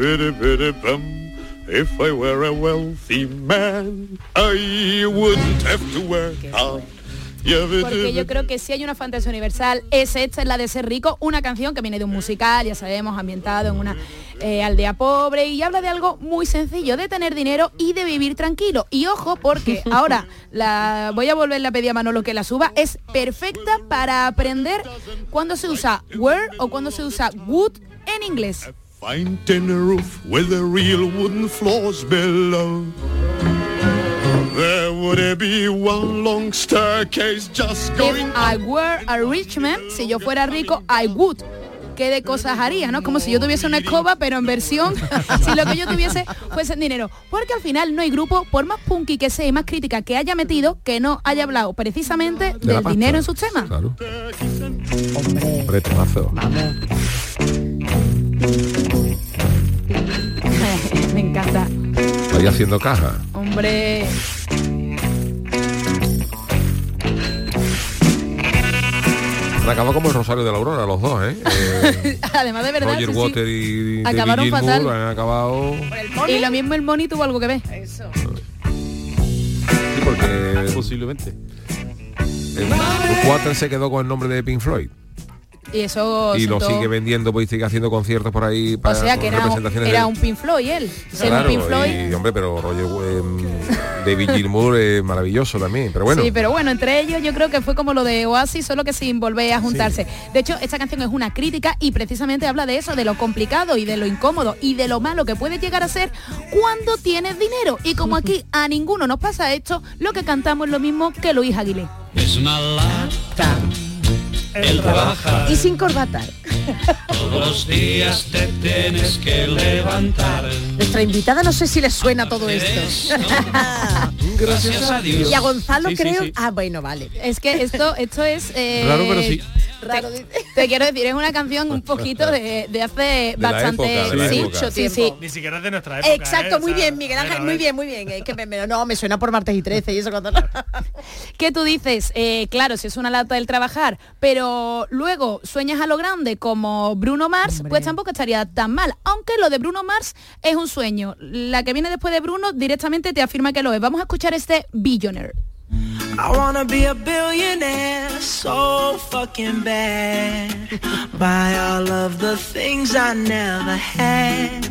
If I were a wealthy man, I wouldn't have to work hard. Porque yo creo que si hay una fantasía universal es esta, es la de ser rico, una canción que viene de un musical, ya sabemos, ambientado en una aldea pobre, y habla de algo muy sencillo, de tener dinero y de vivir tranquilo. Y ojo, porque ahora voy a volverle a pedir a Manolo que la suba, es perfecta para aprender cuando se usa where o cuando se usa would en inglés. Fine tin roof with the real wooden floors below. There would be one long staircase just going. If I were a rich man, si yo fuera rico, I would. ¿Qué de cosas haría, no? Como si yo tuviese una escoba, pero en versión, si lo que yo tuviese fuese dinero. Porque al final no hay grupo, por más punky que sea y más crítica que haya metido, que no haya hablado precisamente del dinero en sus temas. Claro. Hombre, temazo. Vamos. Me encanta. Ahí haciendo caja. Hombre. Han acabado como el Rosario de la Aurora, los dos, ¿eh? Además de verdad, Roger Water y acabaron David fatal. Gilmour han acabado. Y lo mismo el Money tuvo algo que ver. Eso. Sí, porque posiblemente el Water se quedó con el nombre de Pink Floyd. Y eso y lo sigue vendiendo, pues sigue haciendo conciertos por ahí para, o sea que era un Pink Floyd él. Claro, un Pink Floyd. Y hombre, pero Roger David Gilmour es maravilloso también, pero bueno. Sí, pero bueno, entre ellos yo creo que fue como lo de Oasis, solo que sin volver a juntarse. Sí. De hecho, esta canción es una crítica y precisamente habla de eso, de lo complicado y de lo incómodo y de lo malo que puede llegar a ser cuando tienes dinero. Y como aquí a ninguno nos pasa esto, lo que cantamos es lo mismo que Luis Aguilé. Es una lata. El trabajar. Y sin corbata. Todos los días te tienes que levantar. Nuestra invitada no sé si le suena todo esto. Gracias a Dios. Y a Gonzalo sí, creo. Sí. Ah, bueno, vale. Es que esto es. Raro, pero sí. Te quiero decir, es una canción un poquito de hace bastante sí. Ni siquiera es de nuestra época. Exacto, muy bien, Miguel Ángel, muy bien. Es que me suena por martes y 13 y eso cuando. ¿Qué tú dices? Claro, si es una lata del trabajar, pero luego sueñas a lo grande como Bruno Mars, hombre, pues tampoco estaría tan mal. Aunque lo de Bruno Mars es un sueño. La que viene después de Bruno directamente te afirma que lo es. Vamos a escuchar este Billionaire. I wanna be a billionaire so fucking bad. Buy all of the things I never had.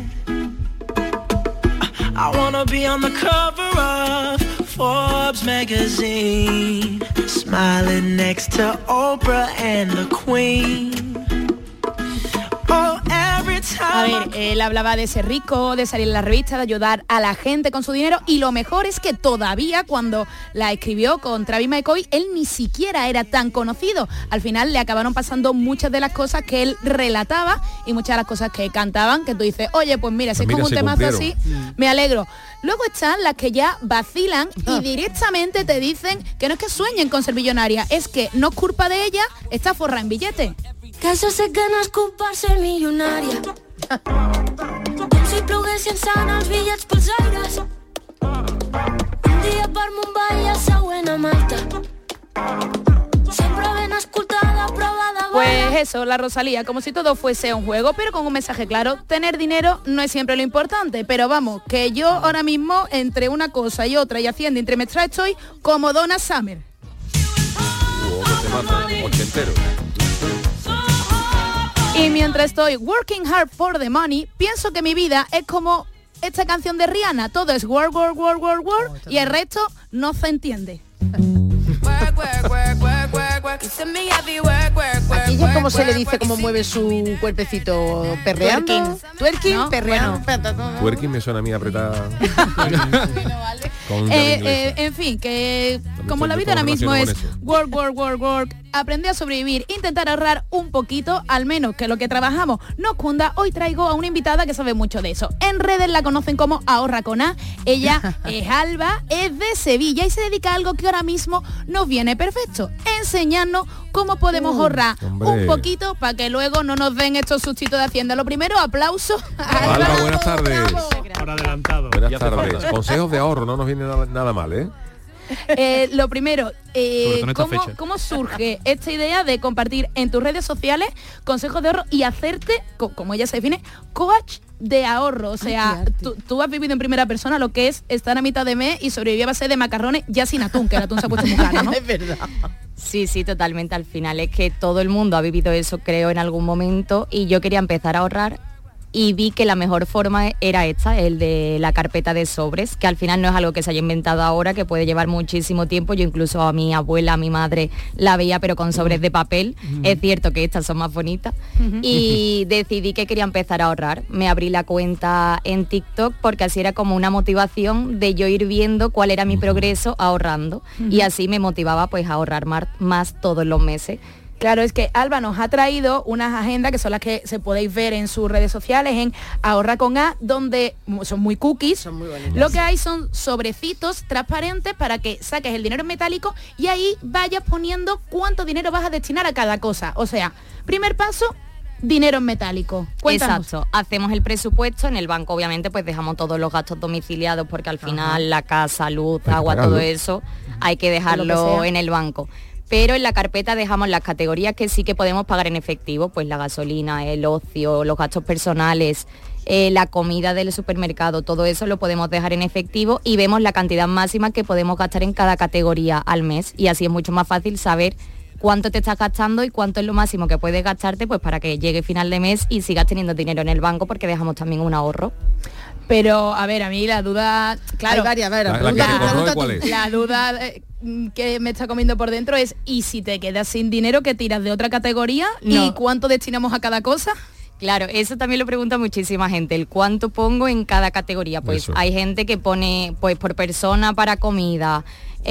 I wanna be on the cover of Forbes magazine, smiling next to Oprah and the Queen. Oh, a ver, él hablaba de ser rico, de salir en la revista, de ayudar a la gente con su dinero, y lo mejor es que todavía cuando la escribió con Travis McCoy, él ni siquiera era tan conocido. Al final le acabaron pasando muchas de las cosas que él relataba y muchas de las cosas que cantaban, que tú dices, oye, pues mira, si es como un temazo así, me alegro. Luego están las que ya vacilan y directamente te dicen que no es que sueñen con ser millonaria, es que no es culpa de ella, está forrada en billete. Que això sé que no és culpa ser milionària. Com si plogués llançant els bitllets pels aires. Un dia per Mumbai i el següent a Malta. Sempre ben escoltada, prova de bala. Pues eso, la Rosalía, como si todo fuese un juego, pero con un mensaje claro. Tener dinero no es siempre lo importante, pero vamos, que yo ahora mismo entre una cosa y otra y haciendo entremezclar estoy como Donna Summer. Que te mata, ochentero. Y mientras estoy working hard for the money, pienso que mi vida es como esta canción de Rihanna. Todo es work, y el resto no se entiende. Aquí ¿Ella cómo se le dice cómo mueve su cuerpecito? ¿Perreando? Twerking, ¿no? perreando. Twerking me suena a mí apretada. En fin, que como la vida ahora mismo es work, aprender a sobrevivir, intentar ahorrar un poquito, al menos que lo que trabajamos nos cunda. Hoy traigo a una invitada que sabe mucho de eso. En redes la conocen como Ahorra con A. Ella es Alba, es de Sevilla y se dedica a algo que ahora mismo nos viene perfecto: enseñarnos cómo podemos ahorrar un poquito para que luego no nos den estos sustitos de Hacienda. Lo primero, aplauso a Alba, buenas tardes. Ahora adelantado. Buenas tardes. Consejos de ahorro, no nos viene nada mal, ¿eh? Lo primero, ¿cómo surge esta idea de compartir en tus redes sociales consejos de ahorro y hacerte, como ella se define, coach de ahorro? O sea, tú has vivido en primera persona lo que es estar a mitad de mes y sobrevivir a base de macarrones ya sin atún, que el atún se ha puesto muy caro, ¿no? Es verdad. Sí, totalmente. Al final es que todo el mundo ha vivido eso, creo, en algún momento, y yo quería empezar a ahorrar y vi que la mejor forma era esta, el de la carpeta de sobres, que al final no es algo que se haya inventado ahora, que puede llevar muchísimo tiempo. Yo incluso a mi abuela, a mi madre, la veía pero con sobres de papel. Es cierto que estas son más bonitas. Y decidí que quería empezar a ahorrar. Me abrí la cuenta en TikTok porque así era como una motivación de yo ir viendo cuál era mi progreso ahorrando. Y así me motivaba pues a ahorrar más todos los meses. Claro, es que Alba nos ha traído unas agendas que son las que se podéis ver en sus redes sociales, en Ahorra con A, donde son muy cookies. Son muy bonitas. Lo que hay son sobrecitos transparentes para que saques el dinero en metálico y ahí vayas poniendo cuánto dinero vas a destinar a cada cosa. O sea, primer paso, dinero en metálico. Cuéntanos. Exacto, hacemos el presupuesto, en el banco obviamente pues dejamos todos los gastos domiciliados porque al final la casa, luz, agua, todo eso hay que dejarlo en el banco. Pero en la carpeta dejamos las categorías que sí que podemos pagar en efectivo, pues la gasolina, el ocio, los gastos personales, la comida del supermercado, todo eso lo podemos dejar en efectivo y vemos la cantidad máxima que podemos gastar en cada categoría al mes, y así es mucho más fácil saber cuánto te estás gastando y cuánto es lo máximo que puedes gastarte, pues para que llegue final de mes y sigas teniendo dinero en el banco, porque dejamos también un ahorro. Pero, a ver, a mí la duda, claro, la duda que me está comiendo por dentro es, ¿y si te quedas sin dinero, que tiras de otra categoría? No. ¿Y cuánto destinamos a cada cosa? Claro, eso también lo pregunta muchísima gente, el cuánto pongo en cada categoría. Pues eso. Hay gente que pone, pues por persona para comida,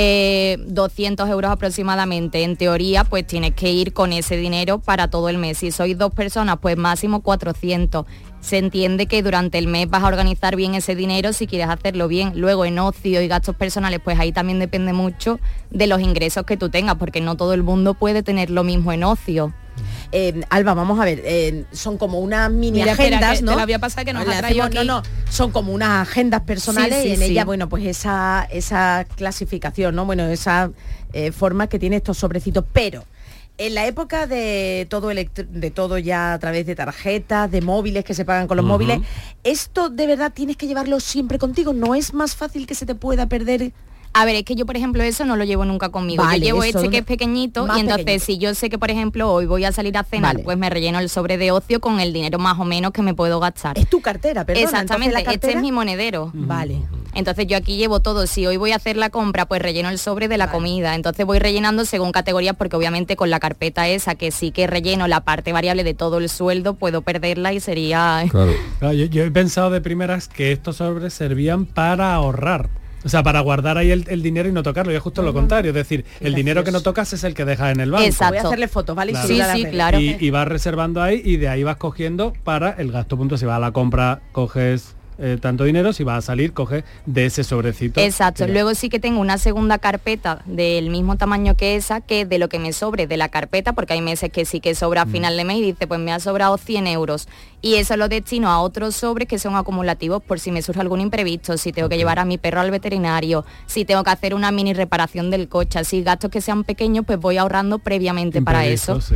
200 euros aproximadamente. En teoría, pues tienes que ir con ese dinero para todo el mes. Si sois 2 personas, pues máximo 400. Se entiende que durante el mes vas a organizar bien ese dinero si quieres hacerlo bien. Luego en ocio y gastos personales, pues ahí también depende mucho de los ingresos que tú tengas, porque no todo el mundo puede tener lo mismo en ocio. Alba, vamos a ver, son como unas mini agendas, ¿no? Te la voy a pasar que nos ha traído aquí. No, son como unas agendas personales y en ella, bueno, pues esa clasificación, ¿no? Bueno, esa forma que tiene estos sobrecitos, pero en la época de todo ya a través de tarjetas, de móviles que se pagan con los móviles, ¿esto de verdad tienes que llevarlo siempre contigo? ¿No es más fácil que se te pueda perder? A ver, es que yo, por ejemplo, eso no lo llevo nunca conmigo. Vale, yo llevo que es pequeñito y entonces pequeñito. Si yo sé que, por ejemplo, hoy voy a salir a cenar, pues me relleno el sobre de ocio con el dinero más o menos que me puedo gastar. Es tu cartera, perdona. Exactamente, ¿la cartera? Este es mi monedero. Vale. Entonces yo aquí llevo todo. Si hoy voy a hacer la compra, pues relleno el sobre de la comida. Entonces voy rellenando según categorías, porque obviamente con la carpeta esa, que sí que relleno la parte variable de todo el sueldo, puedo perderla y sería... Claro, yo he pensado de primeras que estos sobres servían para ahorrar. O sea, para guardar ahí el dinero y no tocarlo, y es justo lo contrario, es decir, el dinero que no tocas es el que dejas en el banco. Exacto. Voy a hacerle fotos, ¿vale? Claro. Sí, claro. Y vas reservando ahí y de ahí vas cogiendo para el gasto punto. Si vas a la compra, coges tanto dinero, si vas a salir, coges de ese sobrecito. Exacto. Luego sí que tengo una segunda carpeta del mismo tamaño que esa, que de lo que me sobre de la carpeta, porque hay meses que sí que sobra a final de mes y dice, pues me ha sobrado 100 euros. Y eso lo destino a otros sobres que son acumulativos por si me surge algún imprevisto, si tengo que llevar a mi perro al veterinario, si tengo que hacer una mini reparación del coche, así gastos que sean pequeños, pues voy ahorrando previamente para eso. Sí.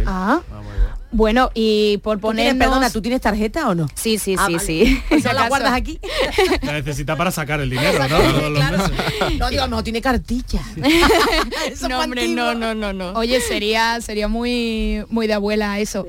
Bueno, y por poner... Perdona, ¿tú tienes tarjeta o no? Sí. ¿No la guardas aquí? La necesita para sacar el dinero, ¿no? No, digo, no, tiene cartilla. No, hombre, no. Oye, sería muy de abuela eso.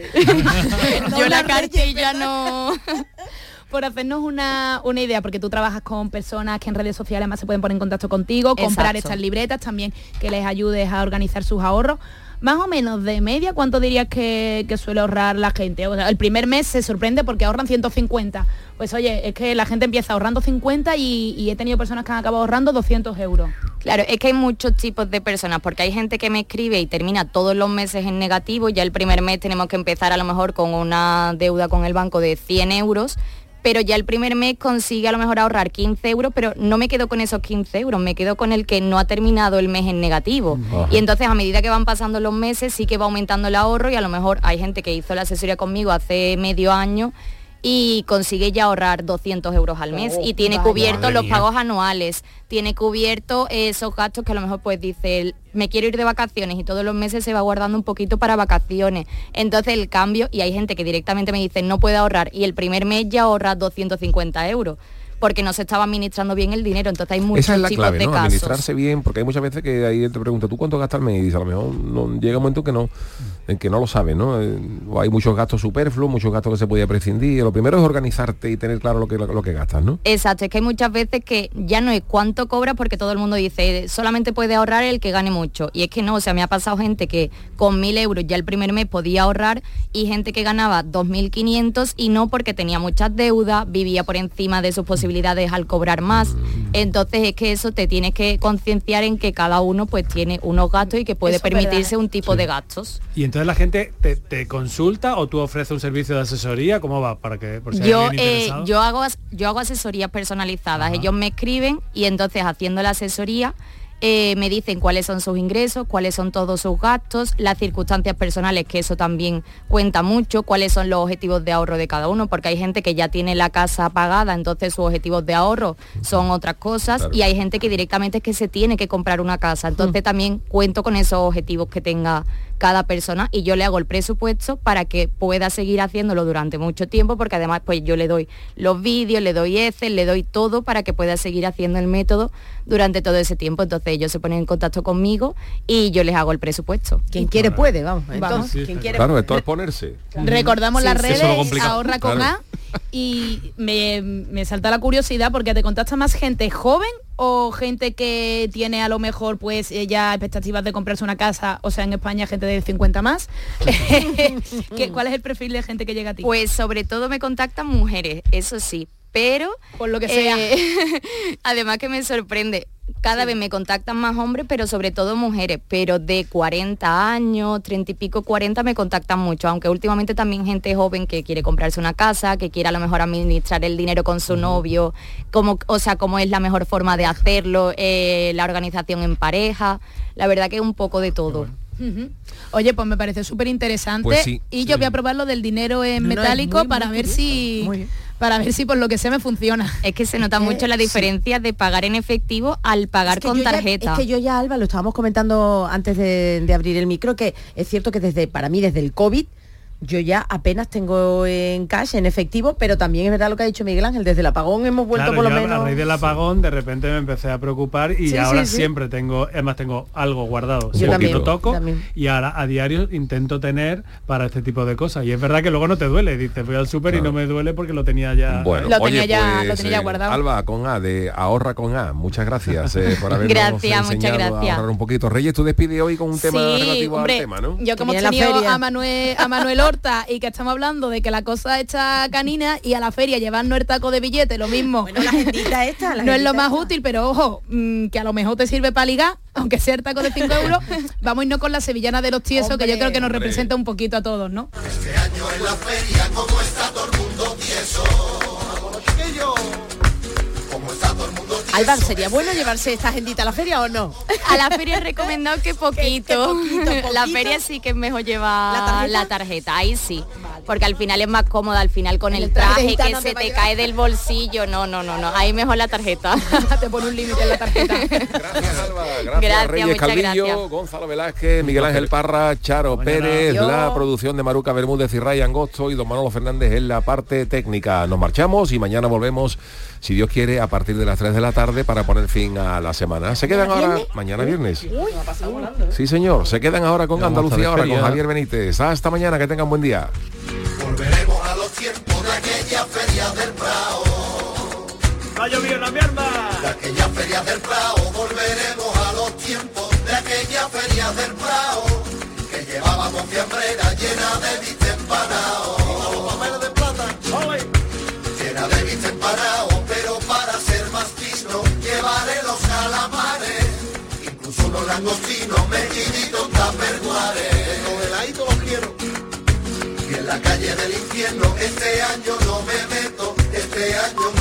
Yo la cartilla no... Por hacernos una idea, porque tú trabajas con personas que en redes sociales más se pueden poner en contacto contigo, comprar estas libretas también, que les ayudes a organizar sus ahorros. más o menos de media, ¿cuánto dirías que suele ahorrar la gente? O sea, el primer mes se sorprende porque ahorran 150. Pues oye, es que la gente empieza ahorrando 50 y he tenido personas que han acabado ahorrando 200 euros. Claro, es que hay muchos tipos de personas, porque hay gente que me escribe y termina todos los meses en negativo. Ya el primer mes tenemos que empezar a lo mejor con una deuda con el banco de 100 euros, pero ya el primer mes consigue a lo mejor ahorrar 15 euros, pero no me quedo con esos 15 euros, me quedo con el que no ha terminado el mes en negativo. Ajá. Y entonces a medida que van pasando los meses sí que va aumentando el ahorro, y a lo mejor hay gente que hizo la asesoría conmigo hace medio año y consigue ya ahorrar 200 euros al mes y tiene cubierto los pagos anuales, tiene cubierto esos gastos que a lo mejor pues dice, me quiero ir de vacaciones, y todos los meses se va guardando un poquito para vacaciones. Entonces el cambio, y hay gente que directamente me dice no puede ahorrar, y el primer mes ya ahorra 250 euros. Porque no se estaba administrando bien el dinero, entonces hay muchos tipos de casos. Esa es la clave, ¿no? Administrarse bien, porque hay muchas veces que ahí te pregunta, ¿tú cuánto gastas al mes? Y dice, a lo mejor no, llega un momento en que no lo sabes, ¿no? O hay muchos gastos superfluos, muchos gastos que se podía prescindir. Lo primero es organizarte y tener claro lo que gastas, ¿no? Exacto, es que hay muchas veces que ya no es cuánto cobras, porque todo el mundo dice, solamente puede ahorrar el que gane mucho. Y es que no, o sea, me ha pasado gente que con 1.000 euros ya el primer mes podía ahorrar, y gente que ganaba 2.500 y no, porque tenía muchas deudas, vivía por encima de sus posibilidades al cobrar más. Entonces es que eso te tienes que concienciar en que cada uno pues tiene unos gastos y que puede permitirse un tipo de gastos. Y entonces la gente te consulta, o tú ofreces un servicio de asesoría, ¿cómo va? Para que por si yo hago asesorías personalizadas. Ellos me escriben y entonces haciendo la asesoría me dicen cuáles son sus ingresos, cuáles son todos sus gastos, las circunstancias personales, que eso también cuenta mucho, cuáles son los objetivos de ahorro de cada uno, porque hay gente que ya tiene la casa pagada, entonces sus objetivos de ahorro son otras cosas, claro. Y hay gente que directamente es que se tiene que comprar una casa, entonces también cuento con esos objetivos que tenga cada persona, y yo le hago el presupuesto para que pueda seguir haciéndolo durante mucho tiempo, porque además pues yo le doy los vídeos, le doy Excel, le doy todo para que pueda seguir haciendo el método durante todo ese tiempo. Entonces ellos se ponen en contacto conmigo y yo les hago el presupuesto. Quien quiere puede, vamos. Entonces, sí, quien quiere, claro, esto es ponerse. Recordamos las redes, ahorra con A, y me salta la curiosidad, porque te contacta más gente joven o gente que tiene a lo mejor pues ya expectativas de comprarse una casa, o sea, en España gente de 50 más. ¿Cuál es el perfil de gente que llega a ti? Pues sobre todo me contactan mujeres, eso sí, pero por lo que sea. Además que me sorprende, cada vez me contactan más hombres, pero sobre todo mujeres, pero de 40 años, 30 y pico, 40 me contactan mucho, aunque últimamente también gente joven que quiere comprarse una casa, que quiere a lo mejor administrar el dinero con su novio, cómo es la mejor forma de hacerlo, la organización en pareja, la verdad que es un poco de todo. Oye, pues me parece súper interesante, pues sí, y yo voy a probar lo del dinero en metálico para ver si por lo que sé me funciona. Es que se nota mucho la diferencia de pagar en efectivo al pagar con tarjeta. Es que yo ya, Alba, lo estábamos comentando antes de abrir el micro, que es cierto que desde el COVID yo ya apenas tengo en cash, en efectivo, pero también es verdad lo que ha dicho Miguel Ángel, desde el apagón hemos vuelto por lo menos. A raíz del apagón de repente me empecé a preocupar y ahora siempre tengo algo guardado. Yo también, y ahora a diario intento tener para este tipo de cosas. Y es verdad que luego no te duele, dices, voy al súper y no me duele porque lo tenía ya. Bueno, lo tenía ya guardado. Alba, con A, de ahorra con A, muchas gracias por habernos enseñado a ahorrar un poquito. Reyes, tú despides hoy con un tema relativo al tema, ¿no? Yo como he tenido a Manuel Horta, y que estamos hablando de que la cosa está canina, y a la feria llevarnos el taco de billete, lo mismo. Bueno, la agendita esta, no es lo más útil, pero ojo, que a lo mejor te sirve para ligar, aunque sea el taco de 5 euros. Vamos a irnos con la sevillana de los tiesos, que yo creo que nos representa un poquito a todos, ¿no? Este año en la feria, como está todo el mundo tieso. Alba, ¿sería bueno llevarse esta agendita a la feria o no? A la feria he recomendado que poquito. La feria sí que es mejor llevar la tarjeta, ahí sí. Porque al final es más cómoda, al final con el traje que se te cae del bolsillo. No, ahí mejor la tarjeta. Te pone un límite en la tarjeta. Gracias, Alba. Gracias Reyes Calvillo, Gonzalo Velázquez, Miguel Ángel Parra, Charo Pérez, la producción de Maruca Bermúdez y Ray Angosto, y don Manolo Fernández en la parte técnica. Nos marchamos y mañana volvemos, si Dios quiere, a partir de las 3 de la tarde para poner fin a la semana. Se quedan ahora, mañana viernes. Sí, señor, se quedan ahora con Andalucía Ahora, con Javier Benítez. Hasta mañana, que tengan buen día. Volveremos a los tiempos de aquella feria del Prado. ¡Ha llovido la mierda! De aquella feria del Prado, volveremos a los tiempos de aquella feria del Prado. fiambrera llena de bistec empanado. Llena de bistec empanado, pero para ser más fino llevaré los calamares, incluso los langostinos, mejillitos, tupperwares. Los heladitos los quiero. Y en la calle del infierno este año no me meto, este año